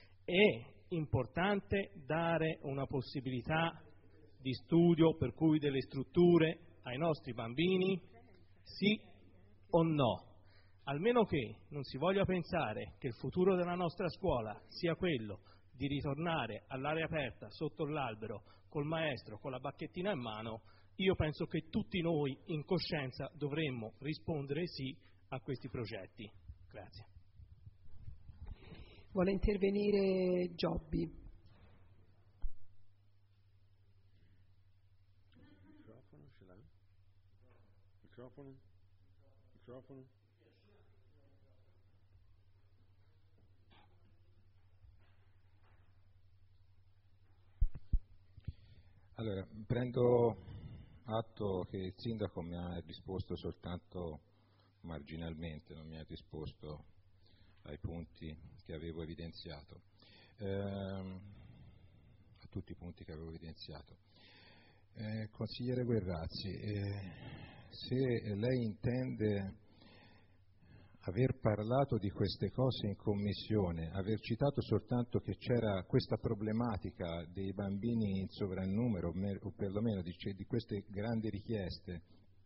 È importante dare una possibilità di studio, per cui delle strutture ai nostri bambini? Sì o no? Almeno che non si voglia pensare che il futuro della nostra scuola sia quello di ritornare all'aria aperta sotto l'albero col maestro con la bacchettina in mano. Io penso che tutti noi in coscienza dovremmo rispondere sì a questi progetti. Grazie.
Vuole intervenire Giobbi?
Microfono ce l'ha? Microfono? Microfono?
Allora, prendo atto che il sindaco mi ha risposto soltanto marginalmente, non mi ha risposto ai punti che avevo evidenziato, ehm, a tutti i punti che avevo evidenziato. Eh, consigliere Guerrazzi, eh, se lei intende aver parlato di queste cose in commissione, aver citato soltanto che c'era questa problematica dei bambini in sovrannumero, o perlomeno di, di queste grandi richieste,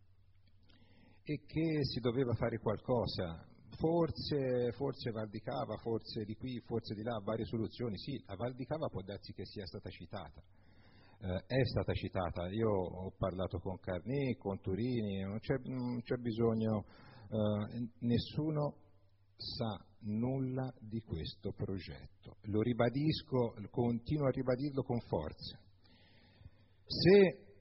e che si doveva fare qualcosa, forse, forse Val di Cava, forse di qui, forse di là, varie soluzioni, sì, a Val di Cava può darsi che sia stata citata, eh, è stata citata, io ho parlato con Carnì, con Turini, non c'è, non c'è bisogno... Uh, nessuno sa nulla di questo progetto, lo ribadisco, continuo a ribadirlo con forza. Se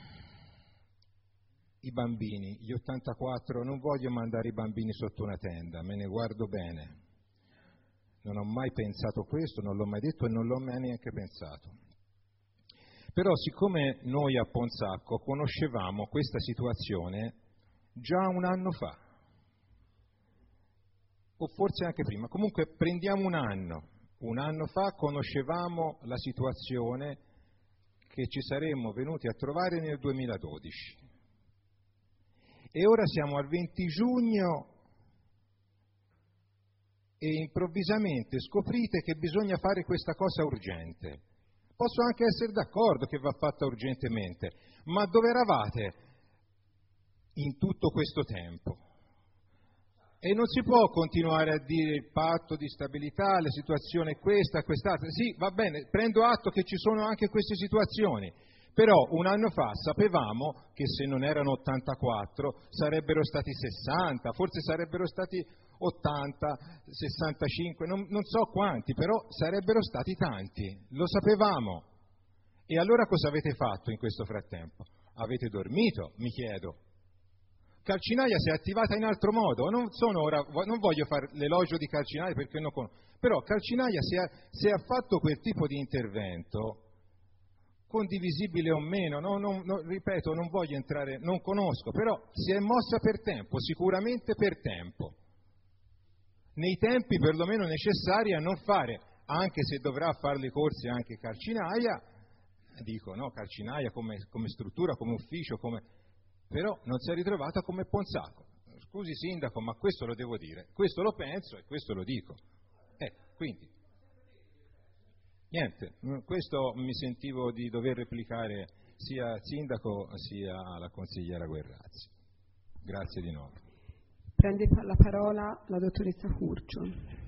i bambini, gli ottantaquattro, non voglio mandare i bambini sotto una tenda, me ne guardo bene, non ho mai pensato questo, non l'ho mai detto e non l'ho mai neanche pensato. Però siccome noi a Ponzacco conoscevamo questa situazione già un anno fa, o forse anche prima, comunque prendiamo un anno, un anno fa conoscevamo la situazione che ci saremmo venuti a trovare nel duemiladodici e ora siamo al venti giugno e improvvisamente scoprite che bisogna fare questa cosa urgente. Posso anche essere d'accordo che va fatta urgentemente, ma dove eravate in tutto questo tempo? E non si può continuare a dire il patto di stabilità, la situazione è questa, quest'altra. Sì, va bene, prendo atto che ci sono anche queste situazioni, però un anno fa sapevamo che se non erano ottantaquattro sarebbero stati sessanta, forse sarebbero stati ottanta, sessantacinque, non, non so quanti, però sarebbero stati tanti, lo sapevamo. E allora cosa avete fatto in questo frattempo? Avete dormito, mi chiedo. Calcinaia si è attivata in altro modo, non, sono ora, non voglio fare l'elogio di Calcinaia perché non conosco, però Calcinaia se ha, se ha fatto quel tipo di intervento, condivisibile o meno, no, no, no, ripeto, non voglio entrare, non conosco, però si è mossa per tempo, sicuramente per tempo, nei tempi perlomeno necessari a non fare, anche se dovrà fare le corse anche Calcinaia, dico no, Calcinaia come, come struttura, come ufficio, come... però non si è ritrovata come Ponzacco. Scusi sindaco, ma questo lo devo dire, questo lo penso e questo lo dico. Eh, quindi, niente, questo mi sentivo di dover replicare sia al sindaco sia alla consigliera Guerrazzi. Grazie di nuovo.
Prende la parola la dottoressa Curcio.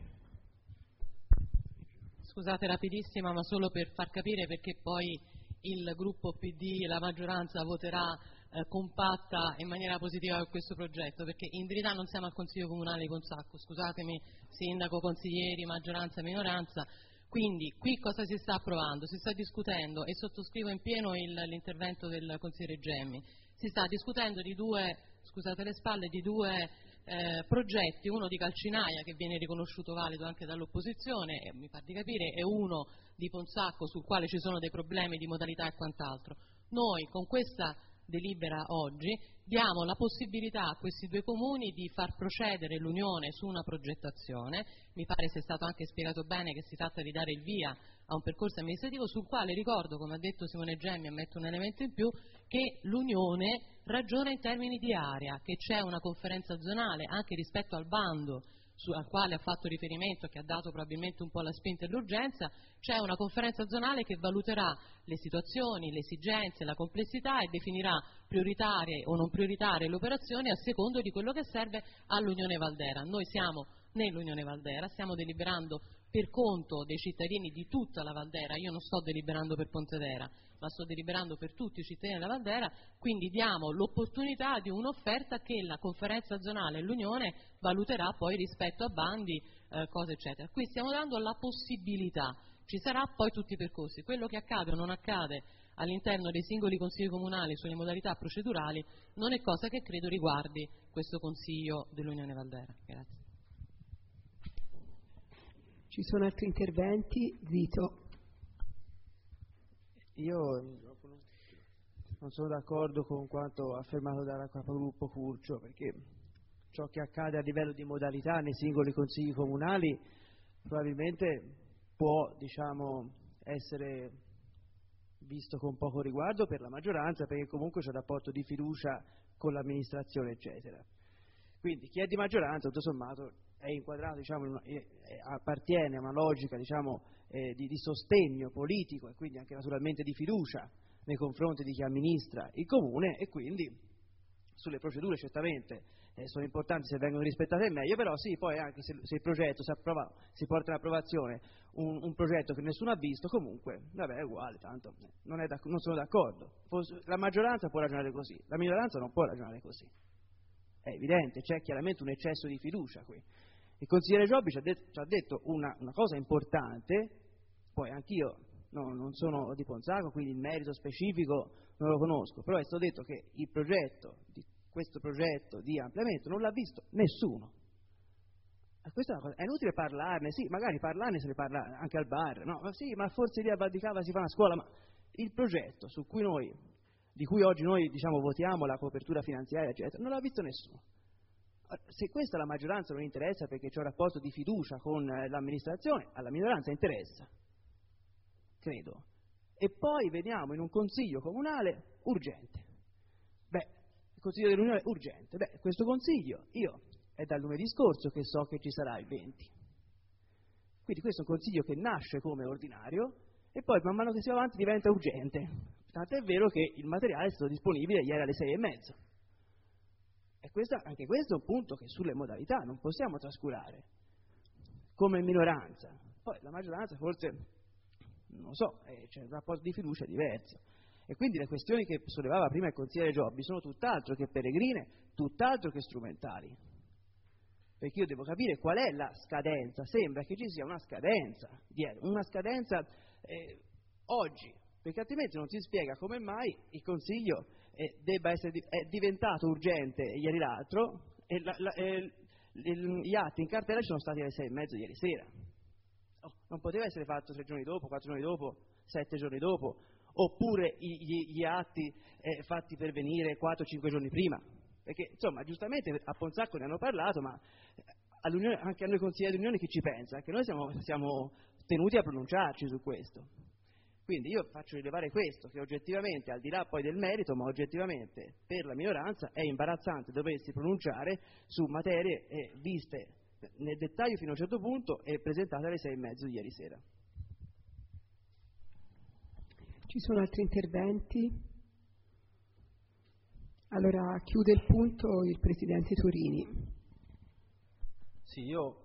Scusate, rapidissima, ma solo per far capire perché poi il gruppo P D e la maggioranza voterà eh, compatta in maniera positiva per questo progetto, perché in verità non siamo al Consiglio Comunale di Ponzacco, scusatemi, sindaco, consiglieri, maggioranza e minoranza. Quindi qui cosa si sta approvando? Si sta discutendo, e sottoscrivo in pieno il, l'intervento del consigliere Gemmi, si sta discutendo di due, scusate le spalle, di due eh, progetti, uno di Calcinaia che viene riconosciuto valido anche dall'opposizione, e mi pare di capire, e uno di Ponzacco sul quale ci sono dei problemi di modalità e quant'altro. Noi con questa delibera oggi diamo la possibilità a questi due comuni di far procedere l'Unione su una progettazione, mi pare sia stato anche spiegato bene che si tratta di dare il via a un percorso amministrativo sul quale ricordo, come ha detto Simone Gemmi, ammetto un elemento in più, che l'Unione ragiona in termini di area, che c'è una conferenza zonale anche rispetto al bando Su, al quale ha fatto riferimento, che ha dato probabilmente un po' la spinta e l'urgenza, c'è una conferenza zonale che valuterà le situazioni, le esigenze, la complessità e definirà prioritarie o non prioritarie le operazioni a secondo di quello che serve all'Unione Valdera. Noi siamo nell'Unione Valdera, stiamo deliberando per conto dei cittadini di tutta la Valdera, io non sto deliberando per Pontedera, ma sto deliberando per tutti i cittadini della Valdera, quindi diamo l'opportunità di un'offerta che la conferenza zonale e l'Unione valuterà poi rispetto a bandi, eh, cose eccetera. Qui stiamo dando la possibilità, ci sarà poi tutti i percorsi, quello che accade o non accade all'interno dei singoli consigli comunali sulle modalità procedurali non è cosa che credo riguardi questo Consiglio dell'Unione Valdera. Grazie.
Ci sono altri interventi? Zito.
Io non sono d'accordo con quanto affermato dalla capogruppo Curcio, perché ciò che accade a livello di modalità nei singoli consigli comunali probabilmente può, diciamo, essere visto con poco riguardo per la maggioranza, perché comunque c'è un rapporto di fiducia con l'amministrazione, eccetera. Quindi chi è di maggioranza, tutto sommato, è inquadrato, diciamo, in una, eh, appartiene a una logica, diciamo, eh, di, di sostegno politico e quindi anche naturalmente di fiducia nei confronti di chi amministra il comune, e quindi sulle procedure certamente eh, sono importanti se vengono rispettate meglio, però sì, poi anche se, se il progetto si, approva, si porta in approvazione un, un progetto che nessuno ha visto, comunque vabbè, è uguale, tanto non, è non sono d'accordo. La maggioranza può ragionare così, la minoranza non può ragionare così. È evidente, c'è chiaramente un eccesso di fiducia qui. Il consigliere Giobbi ci ha, det- ci ha detto una, una cosa importante, poi anch'io no, non sono di Ponzaco, quindi il merito specifico non lo conosco, però è stato detto che il progetto, di questo progetto di ampliamento non l'ha visto nessuno. E questa è, una cosa, è inutile parlarne, sì, magari parlarne se ne parla anche al bar, no? Ma sì, ma forse lì a Val di Cava si fa una scuola, ma il progetto su cui noi di cui oggi noi, diciamo, votiamo la copertura finanziaria, eccetera, non l'ha visto nessuno. Se questa la maggioranza non interessa perché c'è un rapporto di fiducia con l'amministrazione, alla minoranza interessa, credo. E poi veniamo in un consiglio comunale urgente. Beh, il consiglio dell'Unione è urgente. Beh, questo consiglio, io, è dal lunedì scorso che so che ci sarà il venti. Quindi questo è un consiglio che nasce come ordinario e poi man mano che si va avanti diventa urgente. Tanto è vero che il materiale è stato disponibile ieri alle sei e mezza. E questa, anche questo è un punto che sulle modalità non possiamo trascurare, come minoranza. Poi la maggioranza forse, non lo so, eh, c'è un rapporto di fiducia diverso. E quindi le questioni che sollevava prima il consigliere Giobbi sono tutt'altro che peregrine, tutt'altro che strumentali. Perché io devo capire qual è la scadenza. Sembra che ci sia una scadenza, una scadenza eh, oggi. Perché altrimenti non si spiega come mai il Consiglio eh, debba essere di, è diventato urgente ieri l'altro e, la, la, e il, gli atti in cartella ci sono stati alle sei e mezzo ieri sera. Oh, non poteva essere fatto tre giorni dopo, quattro giorni dopo, sette giorni dopo, oppure gli, gli atti eh, fatti pervenire quattro cinque giorni prima. Perché, insomma, giustamente a Ponzacco ne hanno parlato, ma anche a noi consiglieri dell'Unione chi ci pensa? Anche noi siamo, siamo tenuti a pronunciarci su questo. Quindi io faccio rilevare questo, che oggettivamente, al di là poi del merito, ma oggettivamente per la minoranza è imbarazzante doversi pronunciare su materie eh, viste nel dettaglio fino a un certo punto e presentate alle sei e mezzo di ieri sera.
Ci sono altri interventi? Allora chiude il punto il Presidente Turini.
Sì, io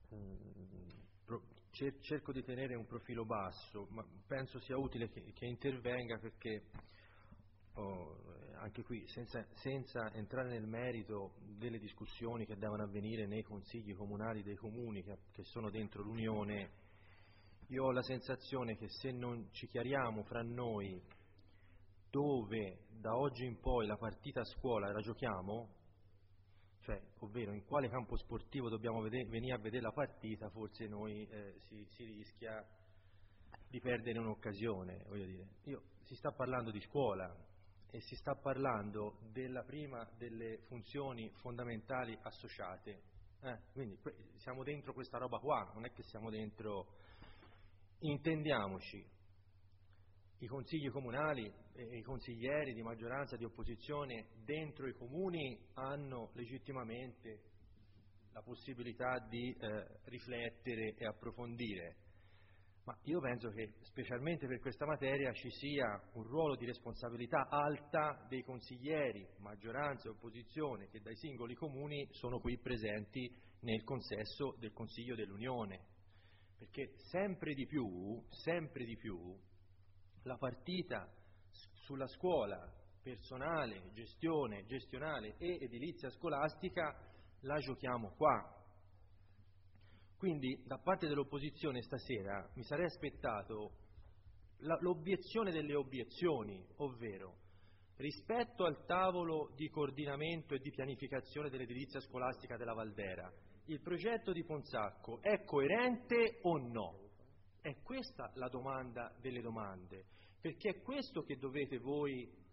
cerco di tenere un profilo basso, ma penso sia utile che, che intervenga perché oh, anche qui, senza, senza entrare nel merito delle discussioni che devono avvenire nei consigli comunali dei comuni che, che sono dentro l'Unione, io ho la sensazione che se non ci chiariamo fra noi dove da oggi in poi la partita a scuola la giochiamo, cioè, ovvero in quale campo sportivo dobbiamo vedere, venire a vedere la partita, forse noi eh, si, si rischia di perdere un'occasione, voglio dire. Io, si sta parlando di scuola e si sta parlando della prima delle funzioni fondamentali associate, eh, quindi que- siamo dentro questa roba qua, non è che siamo dentro, intendiamoci, i consigli comunali e i consiglieri di maggioranza e di opposizione dentro i comuni hanno legittimamente la possibilità di eh, riflettere e approfondire, ma io penso che specialmente per questa materia ci sia un ruolo di responsabilità alta dei consiglieri, maggioranza e opposizione, che dai singoli comuni sono qui presenti nel consesso del Consiglio dell'Unione, perché sempre di più, sempre di più, la partita sulla scuola, personale, gestione, gestionale e edilizia scolastica la giochiamo qua. Quindi da parte dell'opposizione stasera mi sarei aspettato la, l'obiezione delle obiezioni, ovvero rispetto al tavolo di coordinamento e di pianificazione dell'edilizia scolastica della Valdera, il progetto di Ponzacco è coerente o no? È questa la domanda delle domande, perché è questo che dovete voi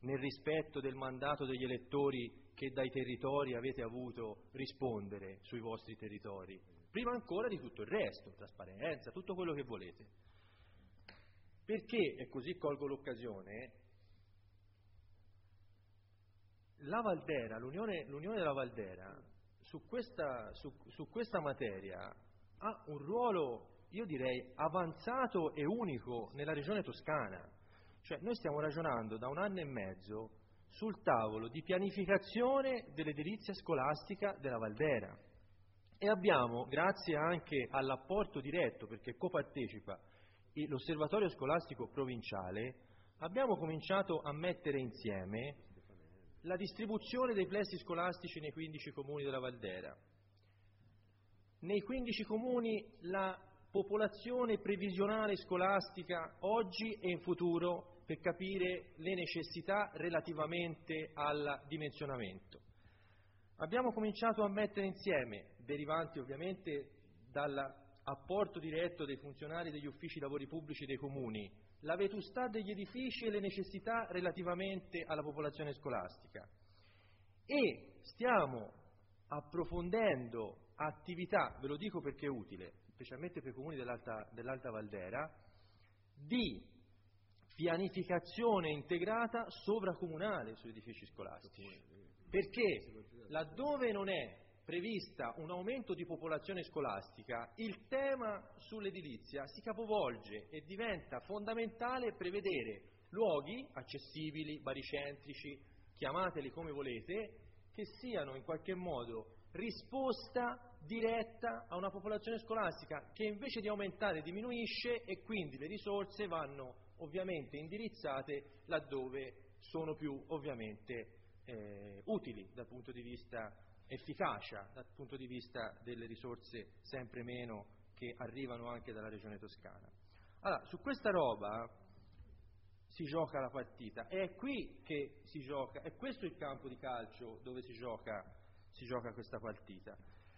nel rispetto del mandato degli elettori che dai territori avete avuto, rispondere sui vostri territori, prima ancora di tutto il resto, trasparenza, tutto quello che volete. Perché, e così colgo l'occasione, la Valdera, l'Unione, l'Unione della Valdera su questa, su, su questa materia ha un ruolo, io direi, avanzato e unico nella regione toscana. Cioè noi stiamo ragionando da un anno e mezzo sul tavolo di pianificazione dell'edilizia scolastica della Valdera e abbiamo, grazie anche all'apporto diretto, perché copartecipa l'Osservatorio Scolastico Provinciale, abbiamo cominciato a mettere insieme la distribuzione dei plessi scolastici nei quindici comuni della Valdera. Nei quindici comuni la popolazione previsionale scolastica oggi e in futuro per capire le necessità relativamente al dimensionamento. Abbiamo cominciato a mettere insieme, derivanti ovviamente dall'apporto diretto dei funzionari degli uffici lavori pubblici dei comuni, la vetustà degli edifici e le necessità relativamente alla popolazione scolastica e stiamo approfondendo attività, ve lo dico perché è utile, specialmente per i comuni dell'Alta, dell'Alta Valdera, di pianificazione integrata sovracomunale sugli edifici scolastici, perché laddove non è prevista un aumento di popolazione scolastica, il tema sull'edilizia si capovolge e diventa fondamentale prevedere luoghi accessibili, baricentrici, chiamateli come volete, che siano in qualche modo risposta diretta a una popolazione scolastica che invece di aumentare diminuisce e quindi le risorse vanno ovviamente indirizzate laddove sono più ovviamente eh, utili dal punto di vista efficacia, dal punto di vista delle risorse sempre meno che arrivano anche dalla regione toscana. Allora, su questa roba si gioca la partita, e è qui che si gioca, è questo il campo di calcio dove si gioca, si gioca questa partita.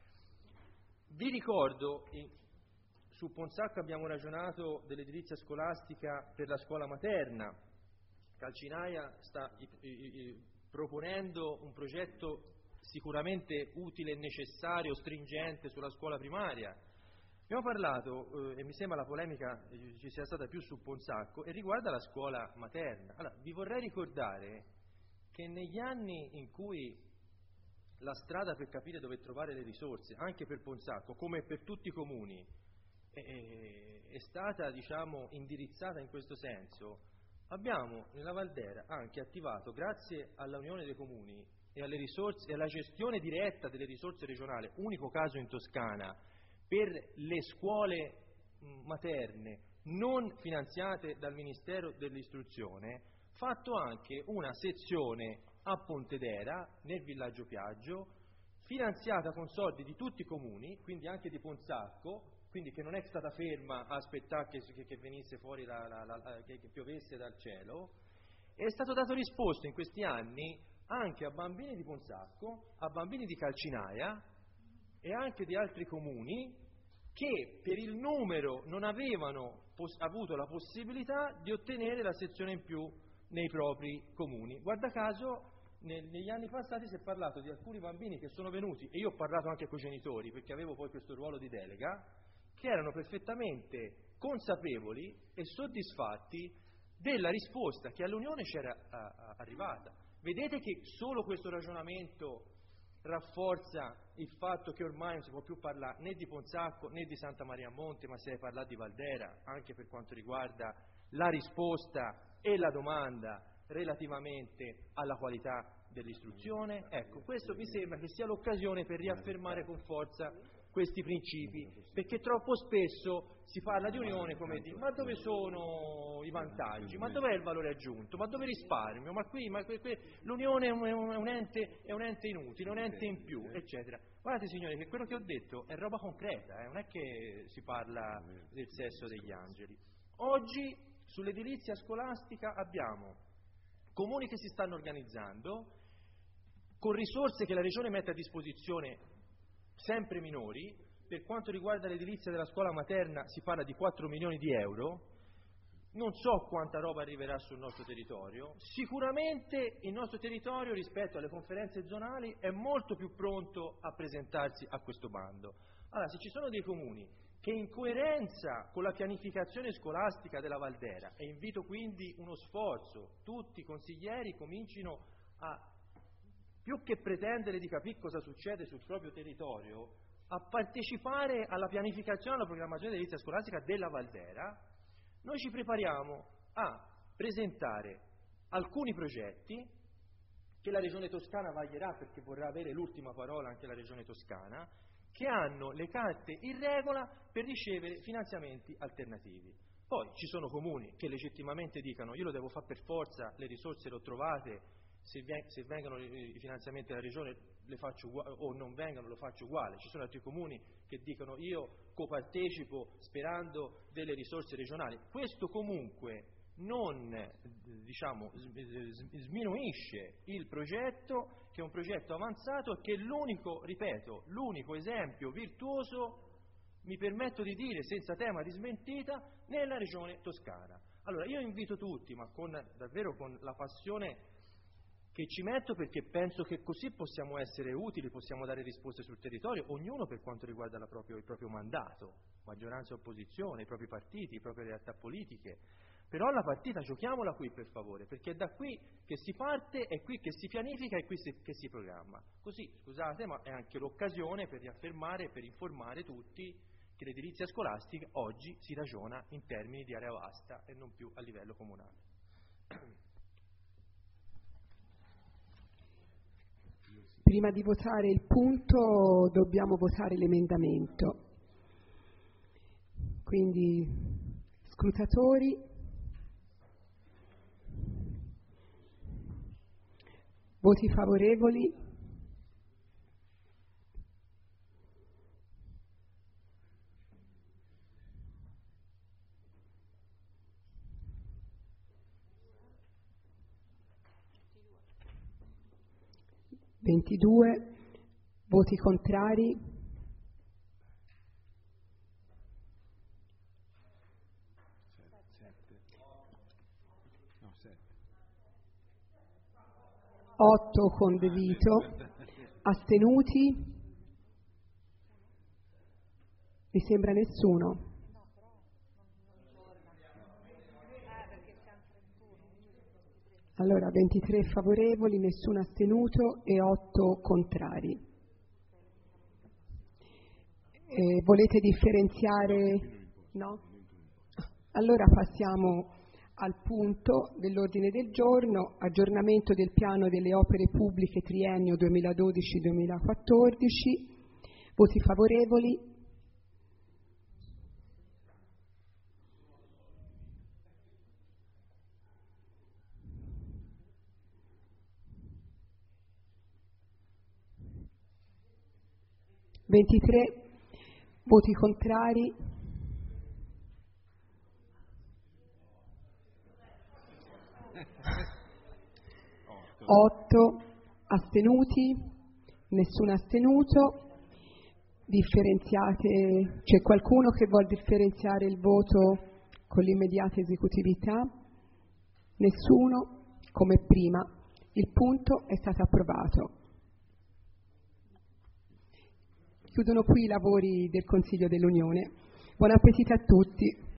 Vi ricordo, in, su Ponsacco abbiamo ragionato dell'edilizia scolastica per la scuola materna, Calcinaia sta i, i, i, proponendo un progetto sicuramente utile e necessario, stringente sulla scuola primaria. Abbiamo parlato, eh, e mi sembra la polemica eh, ci sia stata più su Ponsacco, e riguarda la scuola materna. Allora, vi vorrei ricordare che negli anni in cui la strada per capire dove trovare le risorse, anche per Ponsacco, come per tutti i comuni, è, è stata, diciamo, indirizzata in questo senso, abbiamo nella Valdera anche attivato, grazie alla Unione dei Comuni e alle risorse e alla gestione diretta delle risorse regionali, unico caso in Toscana, per le scuole materne non finanziate dal Ministero dell'Istruzione, fatto anche una sezione a Pontedera, nel villaggio Piaggio, finanziata con soldi di tutti i comuni, quindi anche di Ponsacco, quindi che non è stata ferma a aspettare che, che, che venisse fuori, la, la, la, che, che piovesse dal cielo, e è stato dato risposta in questi anni anche a bambini di Ponsacco, a bambini di Calcinaia e anche di altri comuni che per il numero non avevano pos- avuto la possibilità di ottenere la sezione in più nei propri comuni. Guarda caso, nel, negli anni passati si è parlato di alcuni bambini che sono venuti, e io ho parlato anche con i genitori perché avevo poi questo ruolo di delega, che erano perfettamente consapevoli e soddisfatti della risposta che all'Unione c'era a, a, arrivata. Vedete che solo questo ragionamento rafforza il fatto che ormai non si può più parlare né di Ponsacco né di Santa Maria a Monte, ma si deve parlare di Valdera, anche per quanto riguarda la risposta e la domanda relativamente alla qualità dell'istruzione. Ecco, questo mi sembra che sia l'occasione per riaffermare con forza questi principi, perché troppo spesso si parla di Unione come di ma dove sono i vantaggi, ma dov'è il valore aggiunto, ma dove risparmio, ma qui, ma qui, qui l'Unione è un, è, un ente, è un ente inutile, un ente in più, eccetera. Guardate signori che quello che ho detto è roba concreta, eh? Non è che si parla del sesso degli angeli. Oggi sull'edilizia scolastica abbiamo comuni che si stanno organizzando con risorse che la Regione mette a disposizione sempre minori. Per quanto riguarda l'edilizia della scuola materna si parla di quattro milioni di euro, non so quanta roba arriverà sul nostro territorio, sicuramente il nostro territorio rispetto alle conferenze zonali è molto più pronto a presentarsi a questo bando. Allora, se ci sono dei comuni che in coerenza con la pianificazione scolastica della Valdera, e invito quindi uno sforzo, tutti i consiglieri comincino a, più che pretendere di capire cosa succede sul proprio territorio, a partecipare alla pianificazione e alla programmazione dell'edilizia scolastica della Valdera, noi ci prepariamo a presentare alcuni progetti che la Regione Toscana vaglierà, perché vorrà avere l'ultima parola anche la Regione Toscana, che hanno le carte in regola per ricevere finanziamenti alternativi. Poi ci sono comuni che legittimamente dicano: io lo devo fare per forza, le risorse le ho trovate, se, se vengono i finanziamenti della Regione le faccio uguale, o non vengono lo faccio uguale. Ci sono altri comuni che dicono: io copartecipo sperando delle risorse regionali. Questo comunque non, diciamo, sminuisce il progetto, che è un progetto avanzato e che è l'unico, ripeto, l'unico esempio virtuoso, mi permetto di dire senza tema di smentita, nella Regione Toscana. Allora io invito tutti, ma con, davvero con la passione che ci metto, perché penso che così possiamo essere utili, possiamo dare risposte sul territorio, ognuno per quanto riguarda la proprio, il proprio mandato, maggioranza e opposizione, i propri partiti, le proprie realtà politiche. Però la partita giochiamola qui, per favore, perché è da qui che si parte, è qui che si pianifica, è qui che si programma. Così, scusate, ma è anche l'occasione per riaffermare e per informare tutti che l'edilizia scolastica oggi si ragiona in termini di area vasta e non più a livello comunale.
Prima di votare il punto dobbiamo votare l'emendamento. Quindi, scrutatori, voti favorevoli, ventidue, voti contrari, otto con De Vito, astenuti, mi sembra nessuno. Allora, ventitré favorevoli, nessuno astenuto e otto contrari. Eh, volete differenziare? No? Allora passiamo al punto dell'ordine del giorno: aggiornamento del piano delle opere pubbliche triennio duemiladodici duemilaquattordici. Voti favorevoli? ventitré, voti contrari, otto, astenuti, nessuno astenuto. Differenziate, c'è qualcuno che vuol differenziare il voto con l'immediata esecutività? Nessuno? Come prima. Il punto è stato approvato. Chiudono qui i lavori del Consiglio dell'Unione. Buon appetito a tutti.